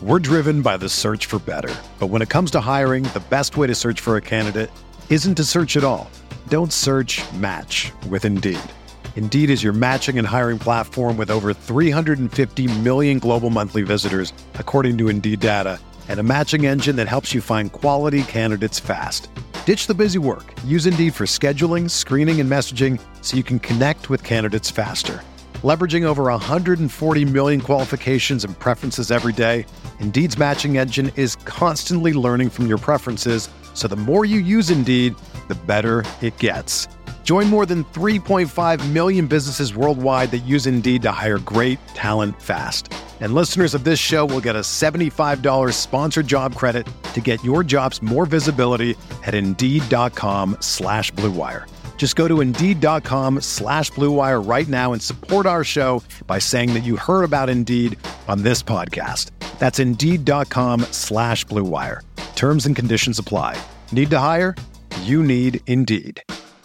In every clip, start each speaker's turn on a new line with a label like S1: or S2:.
S1: We're driven by the search for better. But when it comes to hiring, the best way to search for a candidate isn't to search at all. Don't search, match with Indeed. Indeed is your matching and hiring platform with over 350 million global monthly visitors, according to Indeed data, and a matching engine that helps you find quality candidates fast. Ditch the busy work. Use Indeed for scheduling, screening, and messaging so you can connect with candidates faster. Leveraging over 140 million qualifications and preferences every day, Indeed's matching engine is constantly learning from your preferences, so the more you use Indeed, the better it gets. Join more than 3.5 million businesses worldwide that use Indeed to hire great talent fast. And listeners of this show will get a $75 sponsored job credit to get your jobs more visibility at Indeed.com/Blue Wire. Just go to Indeed.com/Blue Wire right now and support our show by saying that you heard about Indeed on this podcast. That's Indeed.com/Blue Wire. Terms and conditions apply. Need to hire? You need Indeed.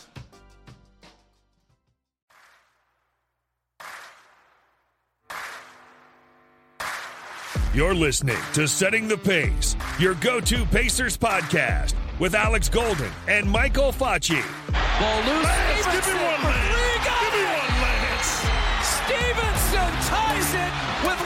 S2: You're listening to Setting the Pace, your go-to Pacers podcast with Alex Golden and Michael Facci.
S3: Ball loose.
S2: Lance, give me one, Lance.
S3: Give me one, Lance. Stevenson ties it with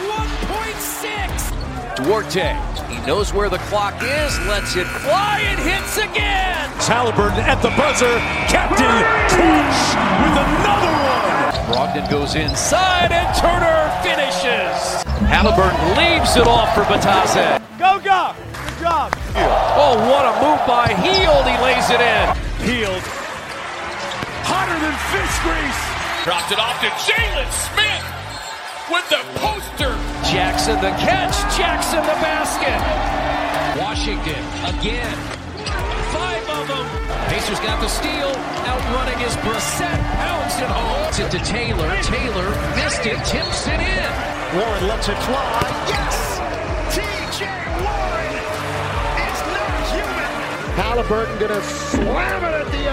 S3: 1.6.
S4: Duarte, he knows where the clock is, lets it fly, and hits again.
S5: Halliburton at the buzzer. Captain Cooch with another one.
S4: Brogdon goes inside, and Turner finishes. Halliburton leaves it off for Batase.
S5: Go, go. Good job.
S4: Oh, what a move by Hield. He lays it in.
S5: Hield. Hotter than fish grease.
S6: Dropped it off to Jalen Smith with the poster.
S4: Jackson the catch. Jackson the basket.
S3: Washington again. 5 of them. Pacers got the steal. Outrunning is Brissett. Pounds it home. It's it to Taylor. Taylor missed it. Tips it in.
S5: Warren lets it fly.
S6: Yes! T.J. Warren is not human.
S5: Halliburton gonna slam it at the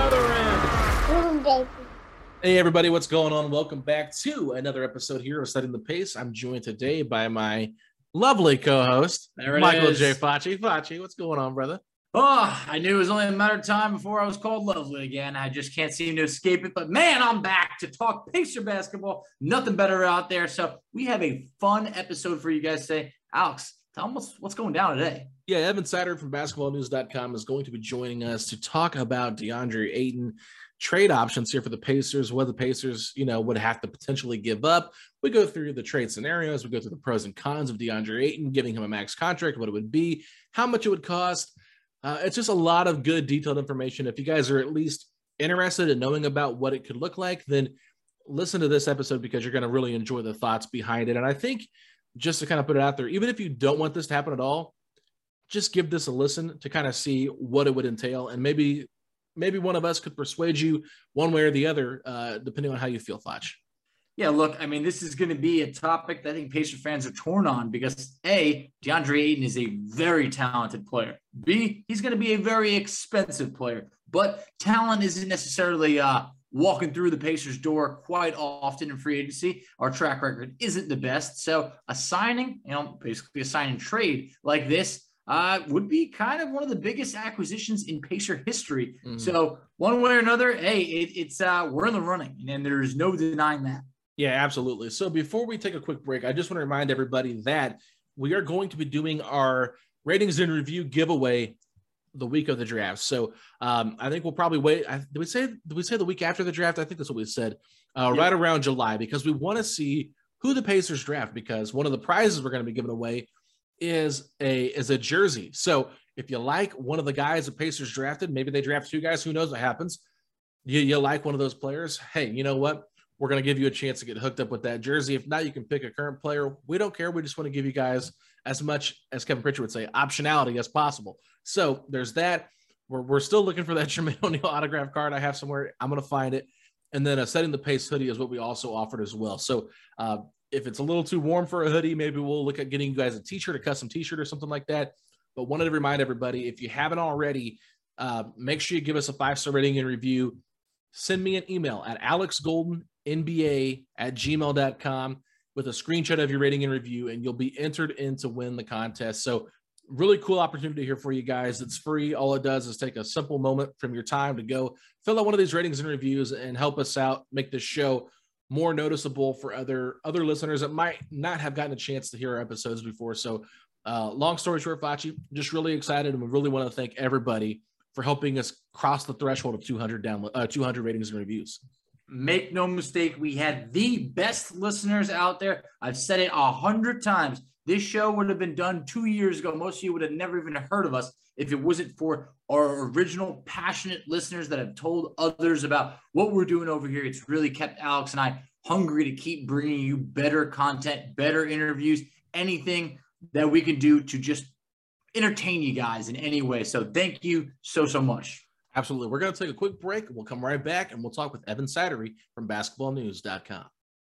S5: other end.
S7: Hey everybody, what's going on? Welcome back to another episode here of Setting the Pace. I'm joined today by my lovely co-host, Michael J. Facci. Facci, what's going on, brother?
S8: Oh, I knew it was only a matter of time before I was called lovely again. I just can't seem to escape it. But man, I'm back to talk Pacer basketball. Nothing better out there. So we have a fun episode for you guys today. Alex, tell them what's going down today.
S7: Yeah, Evan Sider from basketballnews.com is going to be joining us to talk about DeAndre Ayton trade options here for the Pacers, what the Pacers, would have to potentially give up. We go through the trade scenarios. We go through the pros and cons of DeAndre Ayton, giving him a max contract, what it would be, how much it would cost. It's just a lot of good detailed information. If you guys are at least interested in knowing about what it could look like, then listen to this episode because you're going to really enjoy the thoughts behind it. And I think just to kind of put it out there, even if you don't want this to happen at all, just give this a listen to kind of see what it would entail. And maybe one of us could persuade you one way or the other, depending on how you feel, Fletch.
S8: Yeah, look, I mean, this is going to be a topic that I think Pacer fans are torn on because A, DeAndre Ayton is a very talented player. B, he's going to be a very expensive player. But talent isn't necessarily walking through the Pacers' door quite often in free agency. Our track record isn't the best. So a signing, basically a sign and trade like this would be kind of one of the biggest acquisitions in Pacer history. Mm-hmm. So one way or another, hey, it's we're in the running, and there's no denying that.
S7: Yeah, absolutely. So before we take a quick break, I just want to remind everybody that we are going to be doing our ratings and review giveaway the week of the draft. So I think we'll probably wait. Did we say the week after the draft? I think that's what we said, right around July, because we want to see who the Pacers draft, because one of the prizes we're going to be giving away is a jersey. So if you like one of the guys the Pacers drafted, maybe they draft 2 guys, who knows what happens. You like one of those players. Hey, you know what? We're going to give you a chance to get hooked up with that jersey. If not, you can pick a current player. We don't care. We just want to give you guys as much, as Kevin Pritchard would say, optionality as possible. So there's that. We're still looking for that Jermaine O'Neal autograph card I have somewhere. I'm going to find it. And then a Setting the Pace hoodie is what we also offered as well. So if it's a little too warm for a hoodie, maybe we'll look at getting you guys a t-shirt, a custom t-shirt or something like that. But wanted to remind everybody, if you haven't already, make sure you give us a 5-star rating and review. Send me an email at alexgoldenNBA@gmail.com with a screenshot of your rating and review, and you'll be entered in to win the contest. So really cool opportunity here for you guys. It's free. All it does is take a simple moment from your time to go fill out one of these ratings and reviews and help us out, make this show more noticeable for other listeners that might not have gotten a chance to hear our episodes before. So long story short, Facci, just really excited, and we really want to thank everybody for helping us cross the threshold of 200 ratings and reviews.
S8: Make no mistake, we had the best listeners out there. I've said it 100 times. This show would have been done 2 years ago. Most of you would have never even heard of us if it wasn't for our original passionate listeners that have told others about what we're doing over here. It's really kept Alex and I hungry to keep bringing you better content, better interviews, anything that we can do to just entertain you guys in any way. So thank you so much.
S7: Absolutely. We're going to take a quick break, and we'll come right back, and we'll talk with Evan Sattery from basketballnews.com.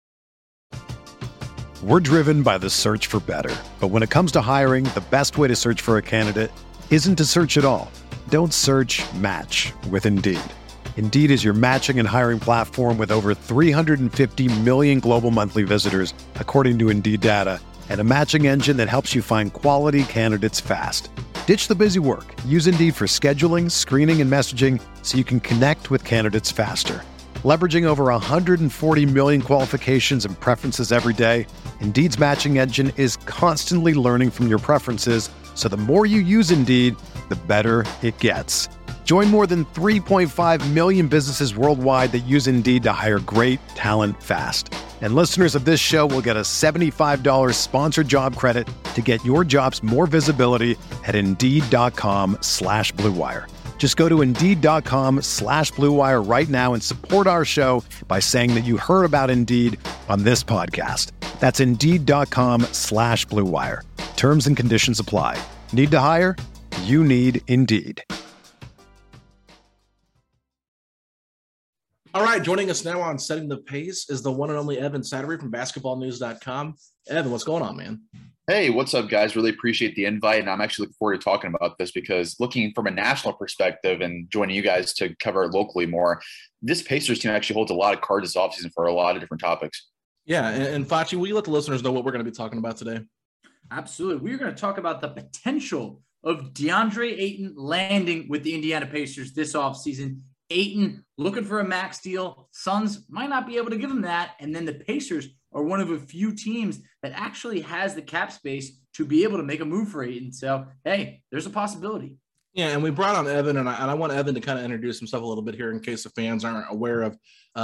S1: We're driven by the search for better. But when it comes to hiring, the best way to search for a candidate isn't to search at all. Don't search, match with Indeed. Indeed is your matching and hiring platform with over 350 million global monthly visitors, according to Indeed data, and a matching engine that helps you find quality candidates fast. Ditch the busy work. Use Indeed for scheduling, screening, and messaging so you can connect with candidates faster. Leveraging over 140 million qualifications and preferences every day, Indeed's matching engine is constantly learning from your preferences, so the more you use Indeed, the better it gets. Join more than 3.5 million businesses worldwide that use Indeed to hire great talent fast. And listeners of this show will get a $75 sponsored job credit to get your jobs more visibility at Indeed.com/Blue Wire. Just go to Indeed.com/Blue Wire right now and support our show by saying that you heard about Indeed on this podcast. That's Indeed.com/Blue Wire. Terms and conditions apply. Need to hire? You need Indeed.
S7: All right, joining us now on Setting the Pace is the one and only Evan Sattery from basketballnews.com. Evan, what's going on, man?
S9: Hey, what's up, guys? Really appreciate the invite, and I'm actually looking forward to talking about this because looking from a national perspective and joining you guys to cover it locally more, this Pacers team actually holds a lot of cards this offseason for a lot of different topics.
S7: Yeah, and Facci, will you let the listeners know what we're going to be talking about today?
S8: Absolutely. We're going to talk about the potential of DeAndre Ayton landing with the Indiana Pacers this offseason. Ayton looking for a max deal. Suns might not be able to give him that. And then the Pacers are one of a few teams that actually has the cap space to be able to make a move for Ayton. So, hey, there's a possibility.
S7: Yeah, and we brought on Evan, and I want Evan to kind of introduce himself a little bit here in case the fans aren't aware of,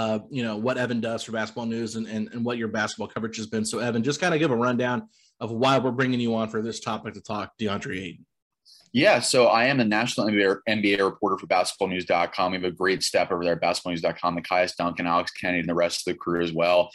S7: what Evan does for Basketball News and what your basketball coverage has been. So, Evan, just kind of give a rundown of why we're bringing you on for this topic to talk DeAndre Ayton.
S9: Yeah, so I am a national NBA reporter for basketballnews.com. We have a great staff over there at basketballnews.com, Machias Duncan, Alex Kennedy, and the rest of the crew as well.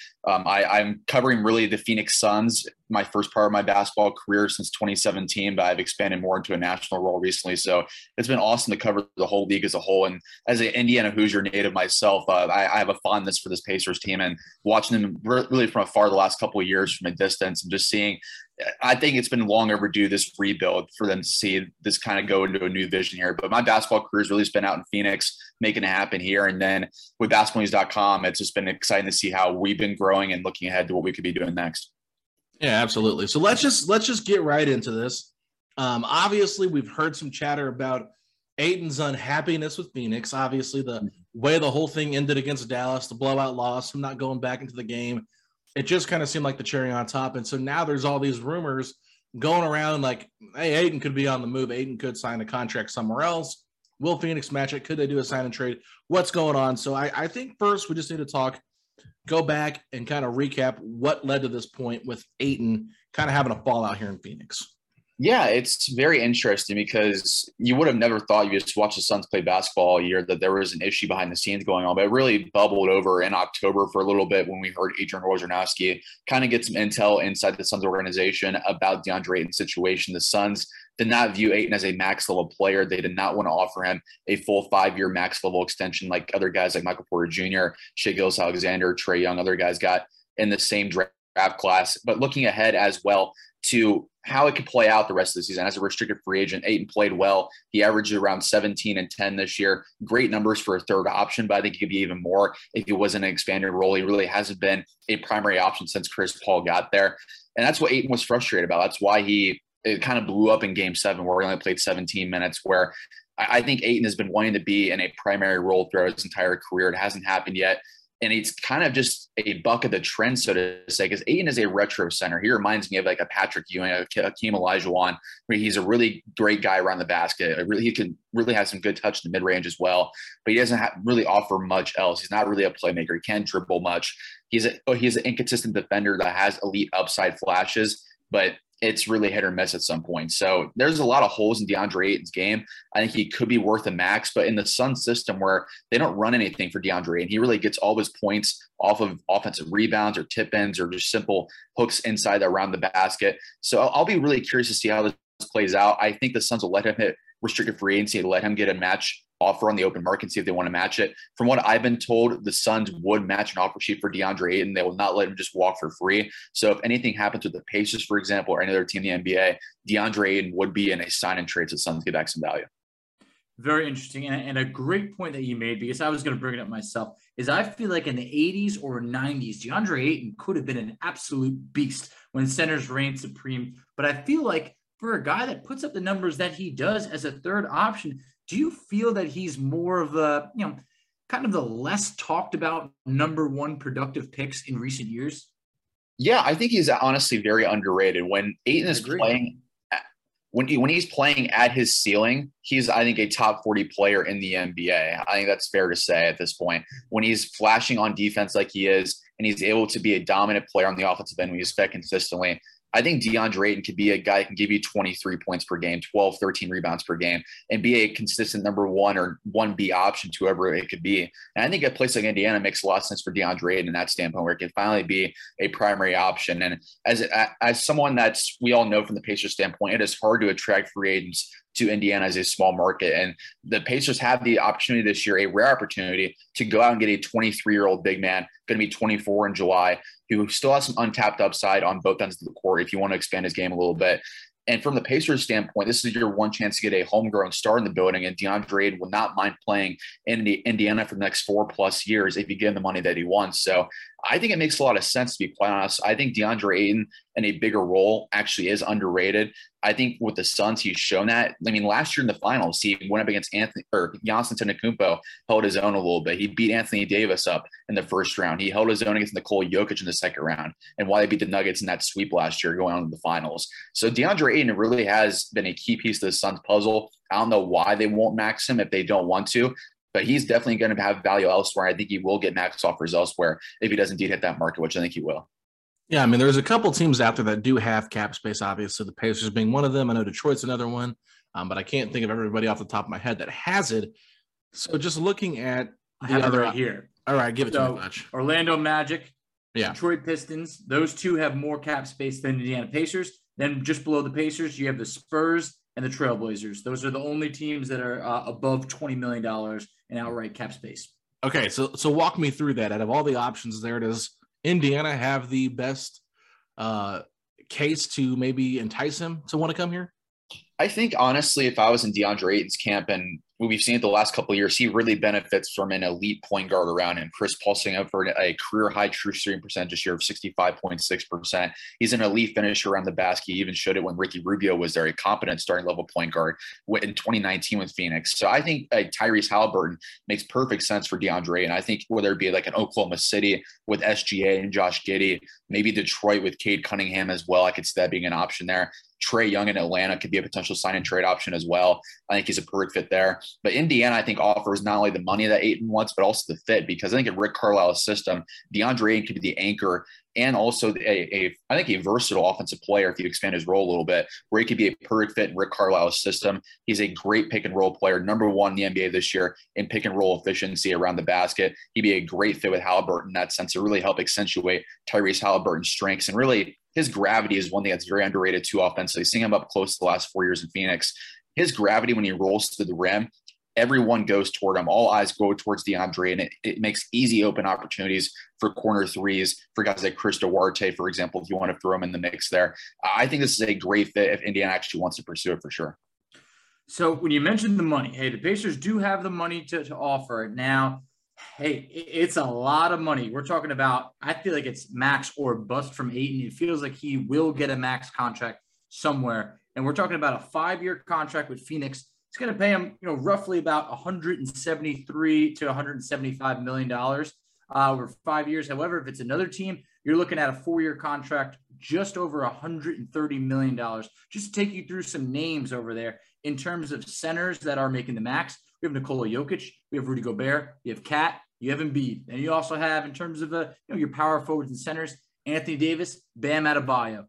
S9: I'm covering really the Phoenix Suns, my first part of my basketball career since 2017, but I've expanded more into a national role recently. So it's been awesome to cover the whole league as a whole. And as an Indiana Hoosier native myself, I have a fondness for this Pacers team, and watching them really from afar the last couple of years from a distance and just seeing – I think it's been long overdue, this rebuild, for them to see this kind of go into a new vision here. But my basketball career has really been out in Phoenix, making it happen here. And then with basketballnews.com, it's just been exciting to see how we've been growing and looking ahead to what we could be doing next.
S7: Yeah, absolutely. So let's just get right into this. Obviously, we've heard some chatter about Ayton's unhappiness with Phoenix. Obviously, the way the whole thing ended against Dallas, the blowout loss, him not going back into the game. It just kind of seemed like the cherry on top. And so now there's all these rumors going around like, hey, Ayton could be on the move. Ayton could sign a contract somewhere else. Will Phoenix match it? Could they do a sign and trade? What's going on? So I think first we just need to go back and kind of recap what led to this point with Ayton kind of having a fallout here in Phoenix.
S9: Yeah, it's very interesting because you would have never thought you just watched the Suns play basketball all year that there was an issue behind the scenes going on, but it really bubbled over in October for a little bit when we heard Adrian Wojnarowski kind of get some intel inside the Suns organization about DeAndre Ayton's situation. The Suns did not view Ayton as a max level player. They did not want to offer him a full 5-year max level extension like other guys like Michael Porter Jr., Shai Gilgeous-Alexander, Trae Young, other guys got in the same draft class. But looking ahead as well to how it could play out the rest of the season. As a restricted free agent, Ayton played well. He averaged around 17 and 10 this year. Great numbers for a third option, but I think he could be even more if he was in an expanded role. He really hasn't been a primary option since Chris Paul got there. And that's what Ayton was frustrated about. That's why it kind of blew up in Game 7, where he only played 17 minutes, where I think Ayton has been wanting to be in a primary role throughout his entire career. It hasn't happened yet. And it's kind of just a buck of the trend, so to say, because Ayton is a retro center. He reminds me of like a Patrick Ewing, a Hakeem Olajuwon, where he's a really great guy around the basket. He can really have some good touch in the mid-range as well, but he doesn't really offer much else. He's not really a playmaker. He can't dribble much. He's an inconsistent defender that has elite upside flashes, but it's really hit or miss at some point. So there's a lot of holes in DeAndre Ayton's game. I think he could be worth a max, but in the Suns system where they don't run anything for DeAndre Ayton, he really gets all his points off of offensive rebounds or tip-ins or just simple hooks inside around the basket. So I'll be really curious to see how this plays out. I think the Suns will let him hit restricted free agency, let him get a match offer on the open market and see if they want to match it. From what I've been told, the Suns would match an offer sheet for DeAndre Ayton. They will not let him just walk for free. So if anything happens with the Pacers, for example, or any other team in the NBA, DeAndre Ayton would be in a sign and trade so the Suns get back some value.
S8: Very interesting. And a great point that you made, because I was going to bring it up myself, is I feel like in the 80s or 90s, DeAndre Ayton could have been an absolute beast when centers reigned supreme. But I feel like for a guy that puts up the numbers that he does as a third option, do you feel that he's more of a, kind of the less talked about number one productive picks in recent years?
S9: Yeah, I think he's honestly very underrated. When Ayton is playing, when he's playing at his ceiling, he's, I think, a top 40 player in the NBA. I think that's fair to say at this point. When he's flashing on defense like he is, and he's able to be a dominant player on the offensive end when he's fed consistently, I think DeAndre Ayton could be a guy that can give you 23 points per game, 12, 13 rebounds per game, and be a consistent number one or 1B option to whoever it could be. And I think a place like Indiana makes a lot of sense for DeAndre Ayton in that standpoint, where it can finally be a primary option. And as someone that's, we all know from the Pacers standpoint, it is hard to attract free agents to Indiana as a small market. And the Pacers have the opportunity this year, a rare opportunity, to go out and get a 23-year-old big man, going to be 24 in July, who still has some untapped upside on both ends of the court if you want to expand his game a little bit. And from the Pacers standpoint, this is your one chance to get a homegrown star in the building, and DeAndre Ayton will not mind playing in Indiana for the next 4+ years if you give him the money that he wants. So I think it makes a lot of sense, to be quite honest. I think DeAndre Ayton in a bigger role actually is underrated. I think with the Suns, he's shown that. I mean, last year in the finals, he went up against Giannis Antetokounmpo, held his own a little bit. He beat Anthony Davis up in the first round. He held his own against Nikola Jokic in the second round, and why they beat the Nuggets in that sweep last year going on to the finals. So DeAndre Ayton really has been a key piece to the Suns puzzle. I don't know why they won't max him if they don't want to, but he's definitely going to have value elsewhere. I think he will get max offers elsewhere if he does indeed hit that market, which I think he will.
S7: Yeah, I mean, there's a couple teams out there that do have cap space, obviously, the Pacers being one of them. I know Detroit's another one, but I can't think of everybody off the top of my head that has it. So just looking at
S8: the other right here.
S7: All right, give it to me, Much.
S8: Orlando Magic,
S7: yeah,
S8: Detroit Pistons. Those two have more cap space than Indiana Pacers. Then just below the Pacers, you have the Spurs and the Trailblazers. Those are the only teams that are above $20 million in outright cap space.
S7: Okay, so walk me through that. Out of all the options there, does Indiana have the best case to maybe entice him to want to come here?
S9: I think, honestly, if I was in DeAndre Ayton's camp, and we've seen it the last couple of years, he really benefits from an elite point guard around him. Chris Paul setting up for a career-high true shooting percentage this year of 65.6%. He's an elite finisher around the basket. He even showed it when Ricky Rubio was there, a competent starting-level point guard in 2019 with Phoenix. So I think Tyrese Halliburton makes perfect sense for DeAndre, and I think whether it be like an Oklahoma City with SGA and Josh Giddey, maybe Detroit with Cade Cunningham as well, I could see that being an option there. Trae Young in Atlanta could be a potential sign and trade option as well. I think he's a perfect fit there. But Indiana, I think, offers not only the money that Ayton wants, but also the fit, because I think in Rick Carlisle's system, DeAndre Ayton could be the anchor and also I think a versatile offensive player if you expand his role a little bit, where he could be a perfect fit in Rick Carlisle's system. He's a great pick and roll player, number one in the NBA this year in pick and roll efficiency around the basket. He'd be a great fit with Halliburton in that sense to really help accentuate Tyrese Halliburton's strengths. And really, his gravity is one thing that's very underrated too offensively. Seeing him up close the last 4 years in Phoenix, his gravity when he rolls to the rim everyone goes toward him. All eyes go towards DeAndre, and it makes easy open opportunities for corner threes for guys like Chris Duarte, for example, if you want to throw him in the mix there. I think this is a great fit if Indiana actually wants to pursue it for sure.
S8: So when you mentioned the money, hey, the Pacers do have the money to offer it. Now, hey, it's a lot of money. We're talking about, I feel like it's max or bust from Ayton. It feels like he will get a max contract somewhere. And we're talking about a 5-year contract with Phoenix. It's going to pay him, roughly about $173 to $175 million over 5 years. However, if it's another team, you're looking at a 4-year contract, just over $130 million. Just to take you through some names over there in terms of centers that are making the max. We have Nikola Jokic, we have Rudy Gobert, you have Kat, you have Embiid, and you also have, in terms of your power forwards and centers, Anthony Davis, Bam Adebayo.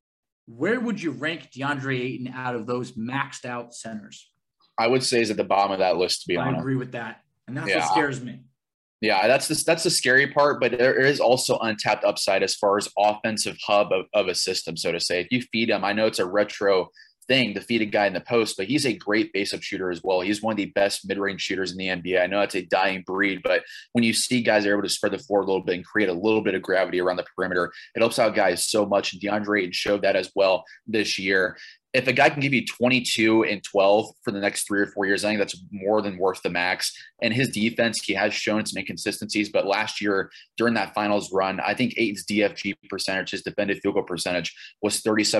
S8: Where would you rank DeAndre Ayton out of those maxed out centers?
S9: I would say is at the bottom of that list, to be honest.
S8: I agree with that, and that's what scares me.
S9: Yeah, that's the scary part, but there is also untapped upside as far as offensive hub of a system, so to say. If you feed him, I know it's a retro thing to feed a guy in the post, but he's a great base-up shooter as well. He's one of the best mid-range shooters in the NBA. I know it's a dying breed, but when you see guys are able to spread the floor a little bit and create a little bit of gravity around the perimeter, it helps out guys so much. And DeAndre Ayton showed that as well this year. If a guy can give you 22 and 12 for the next 3 or 4 years, I think that's more than worth the max. And his defense, he has shown some inconsistencies, but last year during that finals run, I think Ayton's DFG percentage, his defended field goal percentage, was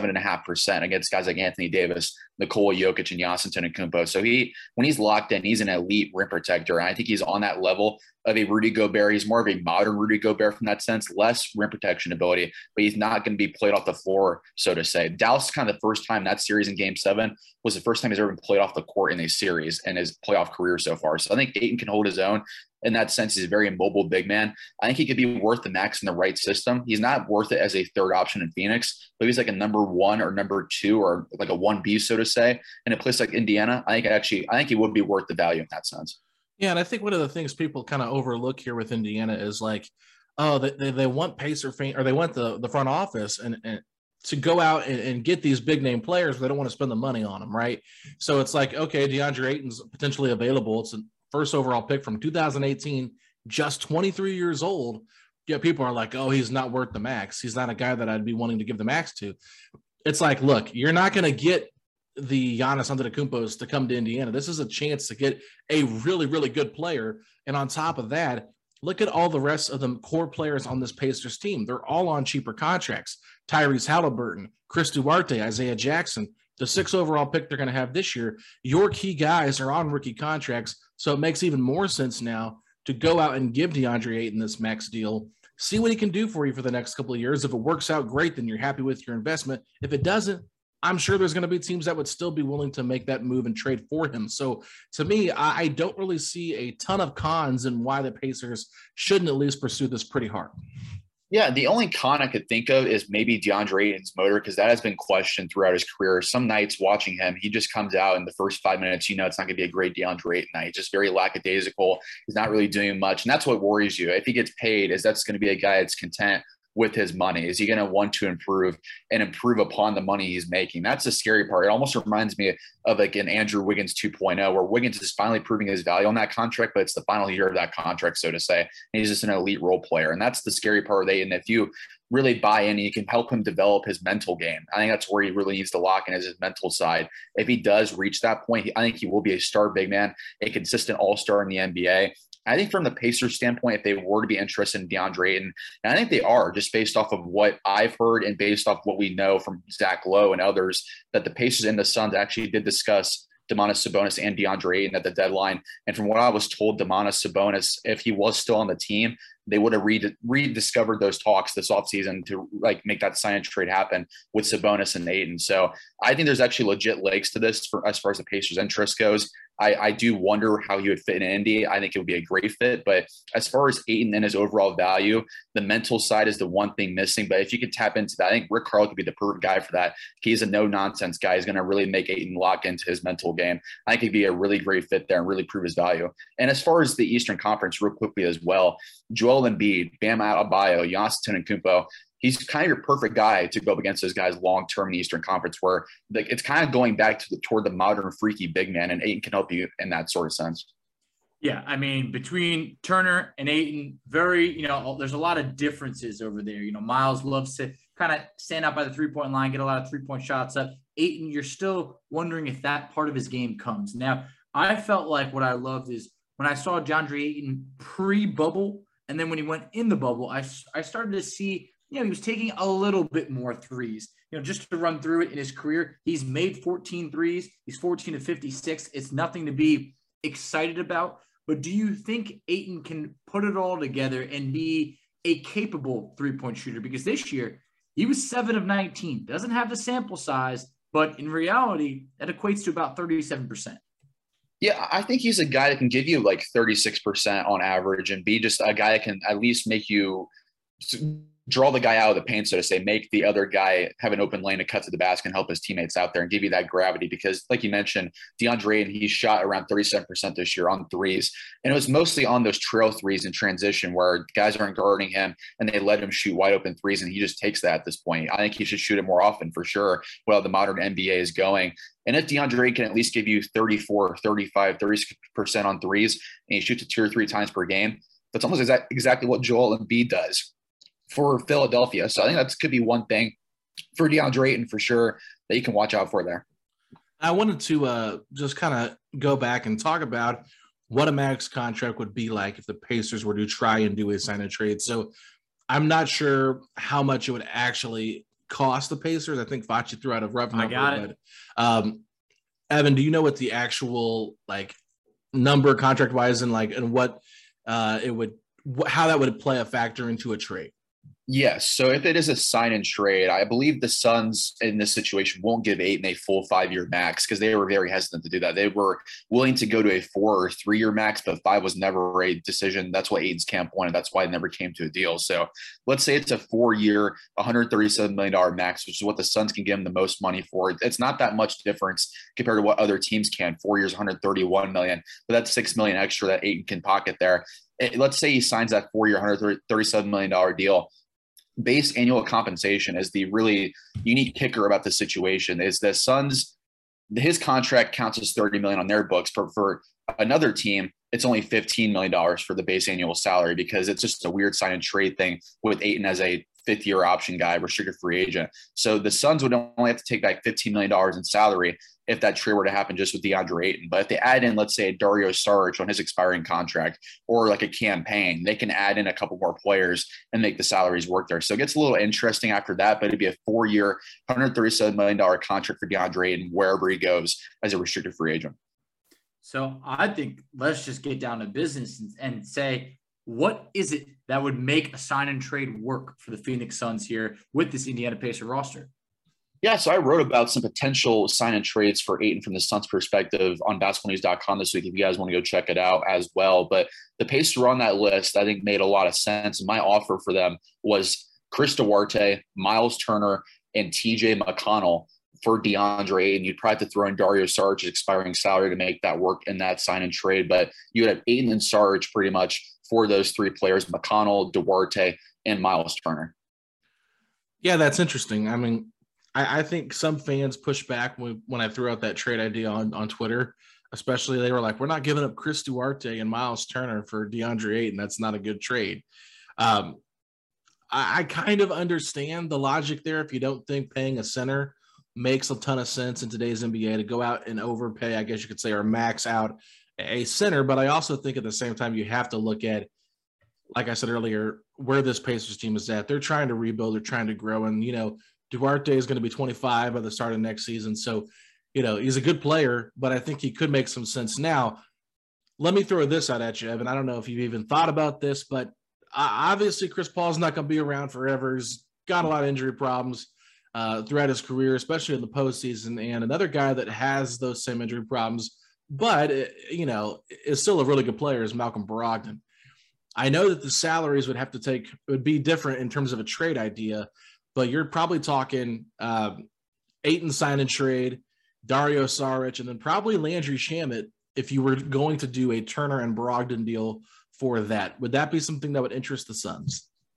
S9: 37.5% against guys like Anthony Davis, Nikola Jokic, and Giannis Antetokounmpo. So when he's locked in, he's an elite rim protector. And I think he's on that level of a Rudy Gobert. He's more of a modern Rudy Gobert from that sense, less rim protection ability, but he's not going to be played off the floor, so to say. Dallas is kind of the first time that series in Game 7 was the first time he's ever been played off the court in a series in his playoff career so far. So I think Ayton can hold his own. In that sense, he's a very mobile big man. I think he could be worth the max in the right system. He's not worth it as a third option in Phoenix, but he's like a number 1 or number 2 or like a 1B, so to say. In a place like Indiana, I think he would be worth the value in that sense.
S7: Yeah, and I think one of the things people kind of overlook here with Indiana is like, oh, they want Pacer fan, or they want the front office and to go out and get these big name players, but they don't want to spend the money on them, right? So it's like, okay, DeAndre Ayton's potentially available. It's a first overall pick from 2018, just 23 years old. Yeah, people are like, oh, he's not worth the max. He's not a guy that I'd be wanting to give the max to. It's like, look, you're not going to get the Giannis Antetokounmpos to come to Indiana. This is a chance to get a really, really good player. And on top of that, look at all the rest of the core players on this Pacers team. They're all on cheaper contracts. Tyrese Halliburton, Chris Duarte, Isaiah Jackson, the 6th overall pick they're going to have this year. Your key guys are on rookie contracts. So it makes even more sense now to go out and give DeAndre Ayton this max deal. See what he can do for you for the next couple of years. If it works out great, then you're happy with your investment. If it doesn't, I'm sure there's going to be teams that would still be willing to make that move and trade for him. So to me, I don't really see a ton of cons in why the Pacers shouldn't at least pursue this pretty hard.
S9: Yeah, the only con I could think of is maybe DeAndre Ayton's motor, because that has been questioned throughout his career. Some nights watching him, he just comes out in the first 5 minutes, it's not going to be a great DeAndre Ayton night. He's just very lackadaisical. He's not really doing much. And that's what worries you. If he gets paid, is that's going to be a guy that's content with his money? Is he going to want to improve upon the money he's making? That's the scary part. It almost reminds me of like an Andrew Wiggins 2.0, where Wiggins is finally proving his value on that contract, but it's the final year of that contract, so to say. And he's just an elite role player. And that's the scary part of it. And if you really buy in, you can help him develop his mental game. I think that's where he really needs to lock in, is his mental side. If he does reach that point, I think he will be a star big man, a consistent all-star in the NBA. I think from the Pacers standpoint, if they were to be interested in DeAndre Ayton, and I think they are, just based off of what I've heard and based off what we know from Zach Lowe and others, that the Pacers and the Suns actually did discuss Domantas Sabonis and DeAndre Ayton at the deadline. And from what I was told, Domantas Sabonis, if he was still on the team, they would have rediscovered those talks this offseason to like make that sign and trade happen with Sabonis and Ayton. So I think there's actually legit legs to this as far as the Pacers' interest goes. I do wonder how he would fit in Indy. I think it would be a great fit. But as far as Ayton and his overall value, the mental side is the one thing missing. But if you could tap into that, I think Rick Carlisle could be the perfect guy for that. He's a no-nonsense guy. He's going to really make Ayton lock into his mental game. I think he'd be a really great fit there and really prove his value. And as far as the Eastern Conference, real quickly as well, Joel Embiid, Bam Adebayo, Giannis Antetokounmpo, he's kind of your perfect guy to go up against those guys long-term in the Eastern Conference, where like it's kind of going back to toward the modern freaky big man, and Ayton can help you in that sort of sense.
S8: Yeah, I mean, between Turner and Ayton, there's a lot of differences over there. Miles loves to kind of stand out by the three-point line, get a lot of three-point shots up. Ayton, you're still wondering if that part of his game comes. Now, I felt like what I loved is when I saw DeAndre Ayton pre-bubble, and then when he went in the bubble, I started to see, he was taking a little bit more threes. Just to run through it in his career, he's made 14 threes. He's 14 to 56. It's nothing to be excited about. But do you think Ayton can put it all together and be a capable three-point shooter? Because this year, he was 7 of 19. Doesn't have the sample size, but in reality, that equates to about 37%.
S9: Yeah, I think he's a guy that can give you like 36% on average and be just a guy that can at least make you draw the guy out of the paint, so to say, make the other guy have an open lane to cut to the basket and help his teammates out there and give you that gravity. Because like you mentioned, DeAndre, and he shot around 37% this year on threes. And it was mostly on those trail threes in transition where guys aren't guarding him and they let him shoot wide open threes. And he just takes that at this point. I think he should shoot it more often for sure, while the modern NBA is going. And if DeAndre can at least give you 34, 35, 30% on threes, and he shoots it 2 or 3 times per game, that's almost exactly what Joel Embiid does for Philadelphia. So I think that could be one thing for DeAndre Ayton for sure that you can watch out for there.
S7: I wanted to just kind of go back and talk about what a max contract would be like if the Pacers were to try and do a sign and trade. So I'm not sure how much it would actually cost the Pacers. I think Facci threw out a rough number.
S8: I got it.
S7: Evan, do you know what the actual number contract wise and what how that would play a factor into a trade?
S9: Yes. So if it is a sign and trade, I believe the Suns in this situation won't give Ayton a full 5-year max because they were very hesitant to do that. They were willing to go to a 4 or 3-year max, but 5 was never a decision. That's what Ayton's camp wanted. That's why it never came to a deal. So let's say it's a 4-year, $137 million max, which is what the Suns can give him the most money for. It's not that much difference compared to what other teams can. 4 years, $131 million, but that's $6 million extra that Ayton can pocket there. Let's say he signs that 4-year, $137 million deal. Base annual compensation is the really unique kicker about this situation. Is the Suns, his contract counts as $30 million on their books. For another team, it's only $15 million for the base annual salary because it's just a weird sign and trade thing with Ayton as a 5th-year option guy, restricted free agent. So the Suns would only have to take back $15 million in salary if that trade were to happen just with DeAndre Ayton. But if they add in, let's say, a Dario Saric on his expiring contract or like a campaign, they can add in a couple more players and make the salaries work there. So it gets a little interesting after that, but it'd be a 4-year, $137 million contract for DeAndre Ayton wherever he goes as a restricted free agent.
S8: So I think let's just get down to business and say, what is it that would make a sign and trade work for the Phoenix Suns here with this Indiana Pacers roster?
S9: Yeah, so I wrote about some potential sign and trades for Ayton from the Suns' perspective on basketballnews.com this week if you guys want to go check it out as well. But the Pacers were on that list, I think made a lot of sense. And my offer for them was Chris Duarte, Miles Turner, and TJ McConnell for DeAndre Ayton. You'd probably have to throw in Dario Saric's expiring salary to make that work in that sign and trade. But you would have Ayton and Saric pretty much for those 3 players, McConnell, Duarte, and Miles Turner.
S7: Yeah, that's interesting. I mean, I think some fans pushed back when I threw out that trade idea on Twitter, especially they were like, we're not giving up Chris Duarte and Miles Turner for DeAndre Ayton. That's not a good trade. I kind of understand the logic there. If you don't think paying a center makes a ton of sense in today's NBA to go out and overpay, I guess you could say, or max out a center. But I also think at the same time, you have to look at, like I said earlier, where this Pacers team is at. They're trying to rebuild. They're trying to grow. And, Duarte is going to be 25 by the start of next season. So, he's a good player, but I think he could make some sense. Now, let me throw this out at you, Evan. I don't know if you've even thought about this, but obviously Chris Paul's not going to be around forever. He's got a lot of injury problems throughout his career, especially in the postseason. And another guy that has those same injury problems, but, is still a really good player is Malcolm Brogdon. I know that the salaries would be different in terms of a trade idea, but you're probably talking Ayton sign and trade, Dario Saric, and then probably Landry Shamet if you were going to do a Turner and Brogdon deal for that. Would that be something that would interest the Suns?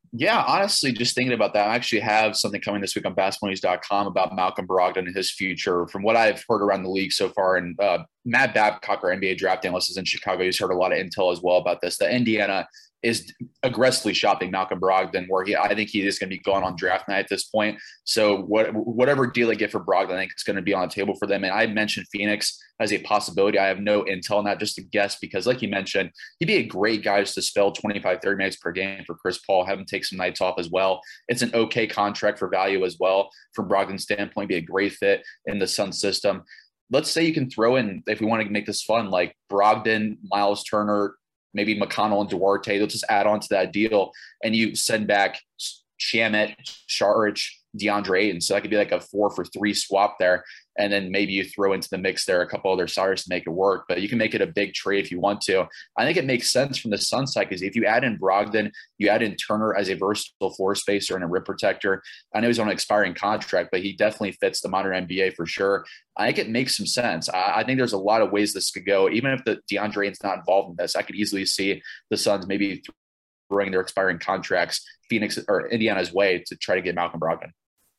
S9: Yeah, honestly, just thinking about that, I actually have something coming this week on basketballnews.com about Malcolm Brogdon and his future. From what I've heard around the league so far, and Matt Babcock, our NBA draft analyst, is in Chicago. He's heard a lot of intel as well about this. That Indiana is aggressively shopping Malcolm Brogdon, where I think he is going to be gone on draft night at this point. So whatever deal they get for Brogdon, I think it's going to be on the table for them. And I mentioned Phoenix as a possibility. I have no intel on that, just to guess, because like you mentioned, he'd be a great guy just to spell 25, 30 minutes per game for Chris Paul, have him take some nights off as well. It's an okay contract for value as well. From Brogdon's standpoint, be a great fit in the Sun system. Let's say you can throw in, if we want to make this fun, like Brogdon, Miles Turner, maybe McConnell and Duarte. They'll just add on to that deal, and you send back Shamet, Saric, DeAndre Ayton. So that could be like a 4-for-3 swap there. And then maybe you throw into the mix there a couple other starters to make it work. But you can make it a big trade if you want to. I think it makes sense from the Sun side, because if you add in Brogdon, you add in Turner as a versatile floor spacer and a rim protector. I know he's on an expiring contract, but he definitely fits the modern NBA for sure. I think it makes some sense. I think there's a lot of ways this could go. Even if the DeAndre Ayton's not involved in this, I could easily see the Suns maybe throwing their expiring contracts Phoenix or Indiana's way to try to get Malcolm Brogdon.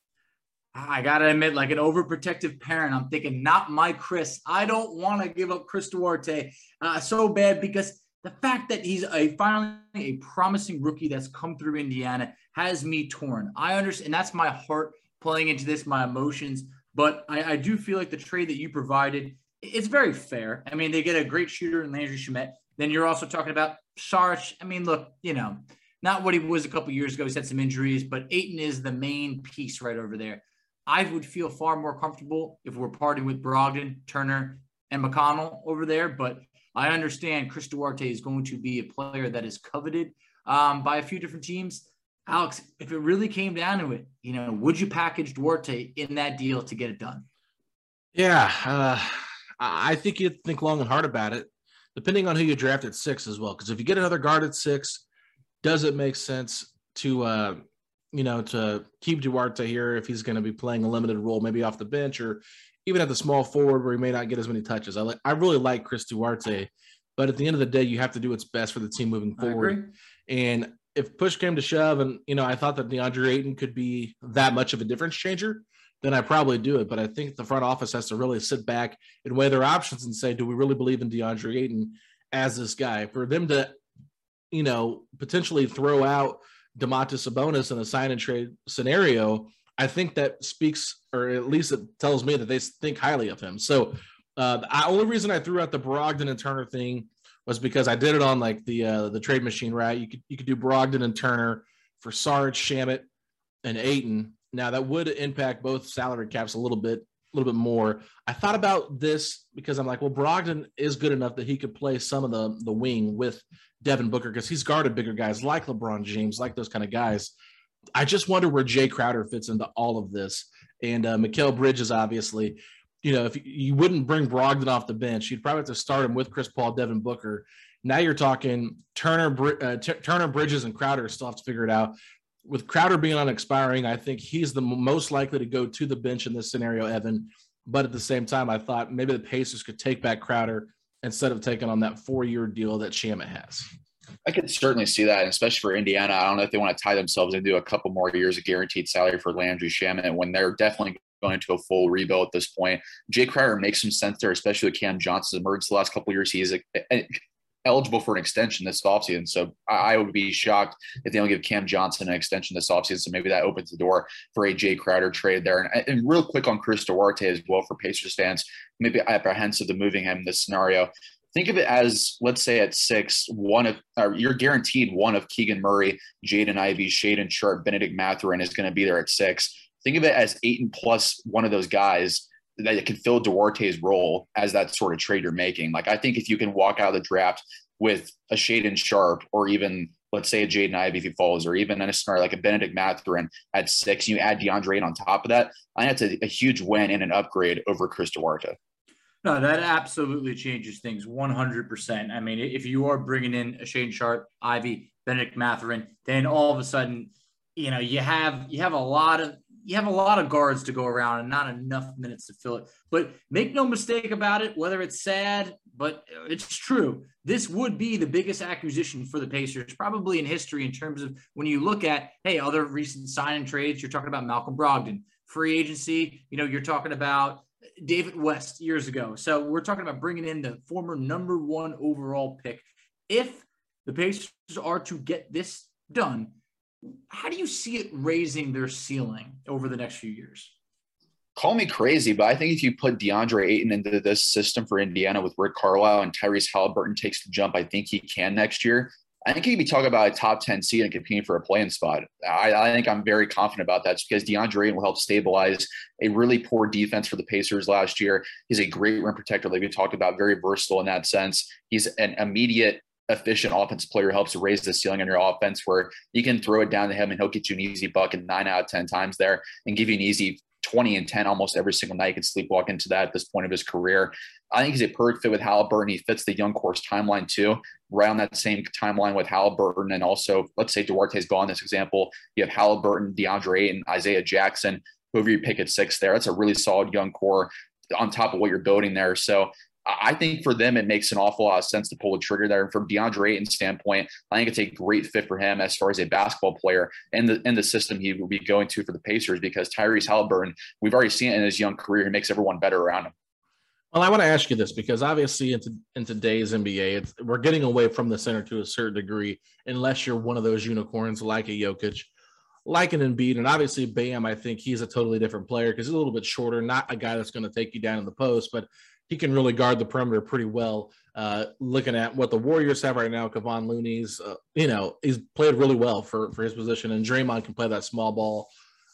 S8: I got to admit, like an overprotective parent, I'm thinking, not my Chris. I don't want to give up Chris Duarte so bad, because the fact that he's finally a promising rookie that's come through Indiana has me torn. I understand, and that's my heart playing into this, my emotions. But I do feel like the trade that you provided, it's very fair. I mean, they get a great shooter in Landry Shamet. Then you're also talking about Saric. I mean, look, not what he was a couple years ago. He's had some injuries, but Ayton is the main piece right over there. I would feel far more comfortable if we're parting with Brogdon, Turner, and McConnell over there. But I understand Chris Duarte is going to be a player that is coveted by a few different teams. Alex, if it really came down to it, would you package Duarte in that deal to get it done?
S7: Yeah, I think you'd think long and hard about it, depending on who you draft at 6 as well. Because if you get another guard at 6, does it make sense to to keep Duarte here if he's going to be playing a limited role, maybe off the bench or even at the small forward where he may not get as many touches? I really like Chris Duarte, but at the end of the day, you have to do what's best for the team moving forward. And if push came to shove and, I thought that DeAndre Ayton could be that much of a difference changer, then I probably do it. But I think the front office has to really sit back and weigh their options and say, do we really believe in DeAndre Ayton as this guy? For them to, potentially throw out Domantas Sabonis in a sign and trade scenario, I think that speaks, or at least it tells me that they think highly of him. So the only reason I threw out the Brogdon and Turner thing was because I did it on like the trade machine, right? You could do Brogdon and Turner for Saric, Shamet, and Ayton. Now that would impact both salary caps a little bit more. I thought about this because I'm like, well, Brogdon is good enough that he could play some of the wing with Devin Booker, because he's guarded bigger guys like LeBron James, like those kind of guys. I just wonder where Jay Crowder fits into all of this. And Mikal Bridges, obviously, if you wouldn't bring Brogdon off the bench, you'd probably have to start him with Chris Paul, Devin Booker. Now you're talking Turner, Bridges, and Crowder still have to figure it out. With Crowder being on expiring, I think he's the most likely to go to the bench in this scenario, Evan. But at the same time, I thought maybe the Pacers could take back Crowder instead of taking on that 4-year deal that Shamet has.
S9: I could certainly see that, especially for Indiana. I don't know if they want to tie themselves into a couple more years of guaranteed salary for Landry Shamet when they're definitely going into a full rebuild at this point. Jay Crowder makes some sense there, especially with Cam Johnson emerged the last couple of years. He's eligible for an extension this offseason. So I would be shocked if they don't give Cam Johnson an extension this offseason. So maybe that opens the door for a Jay Crowder trade there. And real quick on Chris Duarte as well, for Pacers fans, maybe apprehensive to moving him in this scenario. Think of it as, let's say at 6, you're guaranteed one of Keegan Murray, Jaden Ivey, Shaedon Sharpe, Benedict Mathurin is going to be there at 6. Think of it as Ayton plus one of those guys that can fill Duarte's role as that sort of trade you're making. Like, I think if you can walk out of the draft with a Shaedon Sharpe, or even, let's say, a Jaden Ivey if he falls, or even in a scenario like a Benedict Mathurin at 6, you add DeAndre Ayton on top of that, I think that's a huge win and an upgrade over Chris Duarte.
S8: No, that absolutely changes things 100%. I mean, if you are bringing in a Shaedon Sharpe, Ivey, Benedict Mathurin, then all of a sudden, you have a lot of you have a lot of guards to go around and not enough minutes to fill it. But make no mistake about it, whether it's sad, but it's true. This would be the biggest acquisition for the Pacers, probably in history, in terms of when you look at, hey, other recent sign and trades. You're talking about Malcolm Brogdon. Free agency, you're talking about David West years ago. So we're talking about bringing in the former number 1 overall pick. If the Pacers are to get this done, how do you see it raising their ceiling over the next few years?
S9: Call me crazy, but I think if you put DeAndre Ayton into this system for Indiana with Rick Carlisle and Tyrese Halliburton takes the jump, I think he can next year. I think he could be talking about a top 10 seed and competing for a play-in spot. I think I'm very confident about that, just because DeAndre Ayton will help stabilize a really poor defense for the Pacers last year. He's a great rim protector, like we talked about, very versatile in that sense. He's an immediate, efficient offensive player who helps to raise the ceiling on your offense, where you can throw it down to him and he'll get you an easy bucket 9 out of 10 times there and give you an easy 20 and 10 almost every single night. You can sleepwalk into that at this point of his career. I think he's a perfect fit with Halliburton. He fits the young course timeline too, right on that same timeline with Halliburton. And also, let's say Duarte's gone, this example, you have Halliburton, DeAndre Ayton, Isaiah Jackson, whoever you pick at 6 there. That's a really solid young core on top of what you're building there. So I think for them, it makes an awful lot of sense to pull the trigger there. And from DeAndre Ayton's standpoint, I think it's a great fit for him as far as a basketball player and the system he will be going to for the Pacers, because Tyrese Halliburton, we've already seen it in his young career. He makes everyone better around him.
S7: Well, I want to ask you this, because obviously in today's NBA, we're getting away from the center to a certain degree, unless you're one of those unicorns like a Jokic, like an Embiid. And obviously Bam, I think he's a totally different player because he's a little bit shorter, not a guy that's going to take you down in the post, but he can really guard the perimeter pretty well. Looking at what the Warriors have right now, Kevon Looney's, he's played really well for his position, and Draymond can play that small ball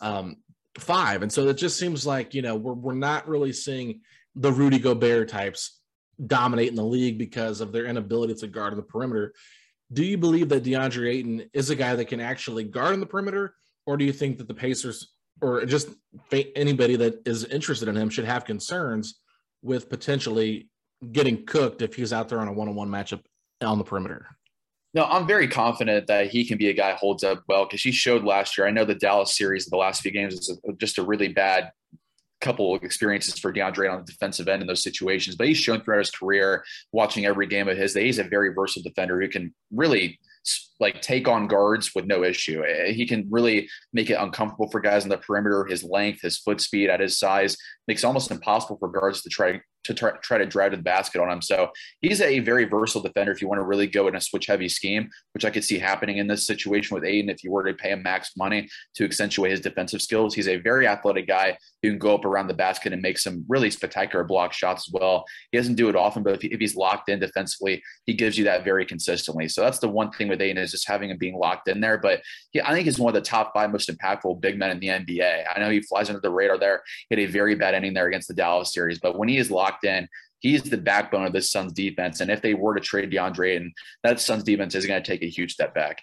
S7: 5. And so it just seems like, we're not really seeing the Rudy Gobert types dominate in the league because of their inability to guard the perimeter. Do you believe that DeAndre Ayton is a guy that can actually guard in the perimeter, or do you think that the Pacers, or just anybody that is interested in him, should have concerns with potentially getting cooked if he's out there on a one-on-one matchup on the perimeter?
S9: No, I'm very confident that he can be a guy who holds up well, because he showed last year. I know the Dallas series, the last few games, is just a really bad couple of experiences for DeAndre on the defensive end in those situations, but he's shown throughout his career, watching every game of his, that he's a very versatile defender who can really take on guards with no issue. He can really make it uncomfortable for guys on the perimeter. His length, his foot speed at his size makes it almost impossible for guards to try to drive to the basket on him. So he's a very versatile defender if you want to really go in a switch heavy scheme, which I could see happening in this situation with Ayton if you were to pay him max money to accentuate his defensive skills. He's a very athletic guy who can go up around the basket and make some really spectacular block shots as well. He doesn't do it often, but if he's locked in defensively, he gives you that very consistently. So that's the one thing with Ayton, is just having him being locked in there. But I think he's one of the top 5 most impactful big men in the NBA. I know he flies under the radar there. He had a very bad ending there against the Dallas series, but when he is locked in, he's the backbone of this Suns defense. And if they were to trade DeAndre Ayton, that Suns defense is going to take a huge step back.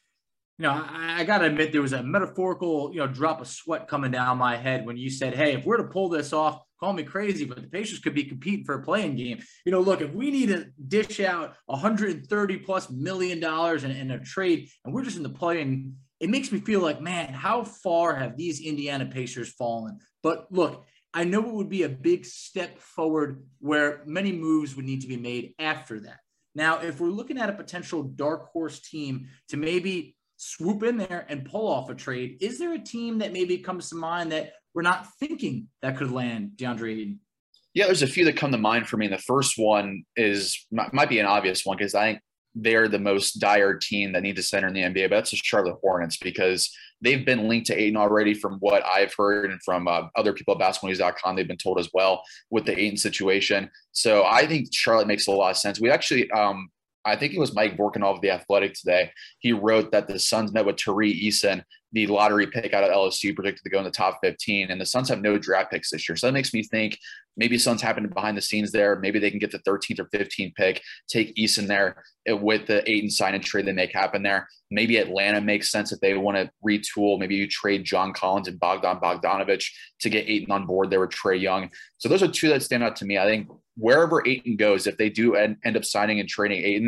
S8: I got to admit, there was a metaphorical, drop of sweat coming down my head when you said, hey, if we're to pull this off, call me crazy, but the Pacers could be competing for a playing game. Look, if we need to dish out $130+ million in a trade, and we're just in the play-in, it makes me feel like, man, how far have these Indiana Pacers fallen? But look, I know it would be a big step forward where many moves would need to be made after that. Now, if we're looking at a potential dark horse team to maybe swoop in there and pull off a trade, is there a team that maybe comes to mind that we're not thinking that could land DeAndre Ayton?
S9: Yeah, there's a few that come to mind for me. The first one might be an obvious one, because I think they're the most dire team that needs a center in the NBA, but that's the Charlotte Hornets, because they've been linked to Ayton already from what I've heard, and from other people at basketballnews.com, they've been told as well with the Ayton situation. So I think Charlotte makes a lot of sense. We actually I think it was Mike Vorkunov of The Athletic today. He wrote that the Suns met with Tari Eason, the lottery pick out of LSU, predicted to go in the top 15. And the Suns have no draft picks this year. So that makes me think maybe Suns happened behind the scenes there. Maybe they can get the 13th or 15th pick, take Eason there with the Ayton sign and trade they make happen there. Maybe Atlanta makes sense if they want to retool. Maybe you trade John Collins and Bogdan Bogdanovic to get Ayton on board there with Trae Young. So those are two that stand out to me. I think wherever Ayton goes, if they do end up signing and trading Ayton,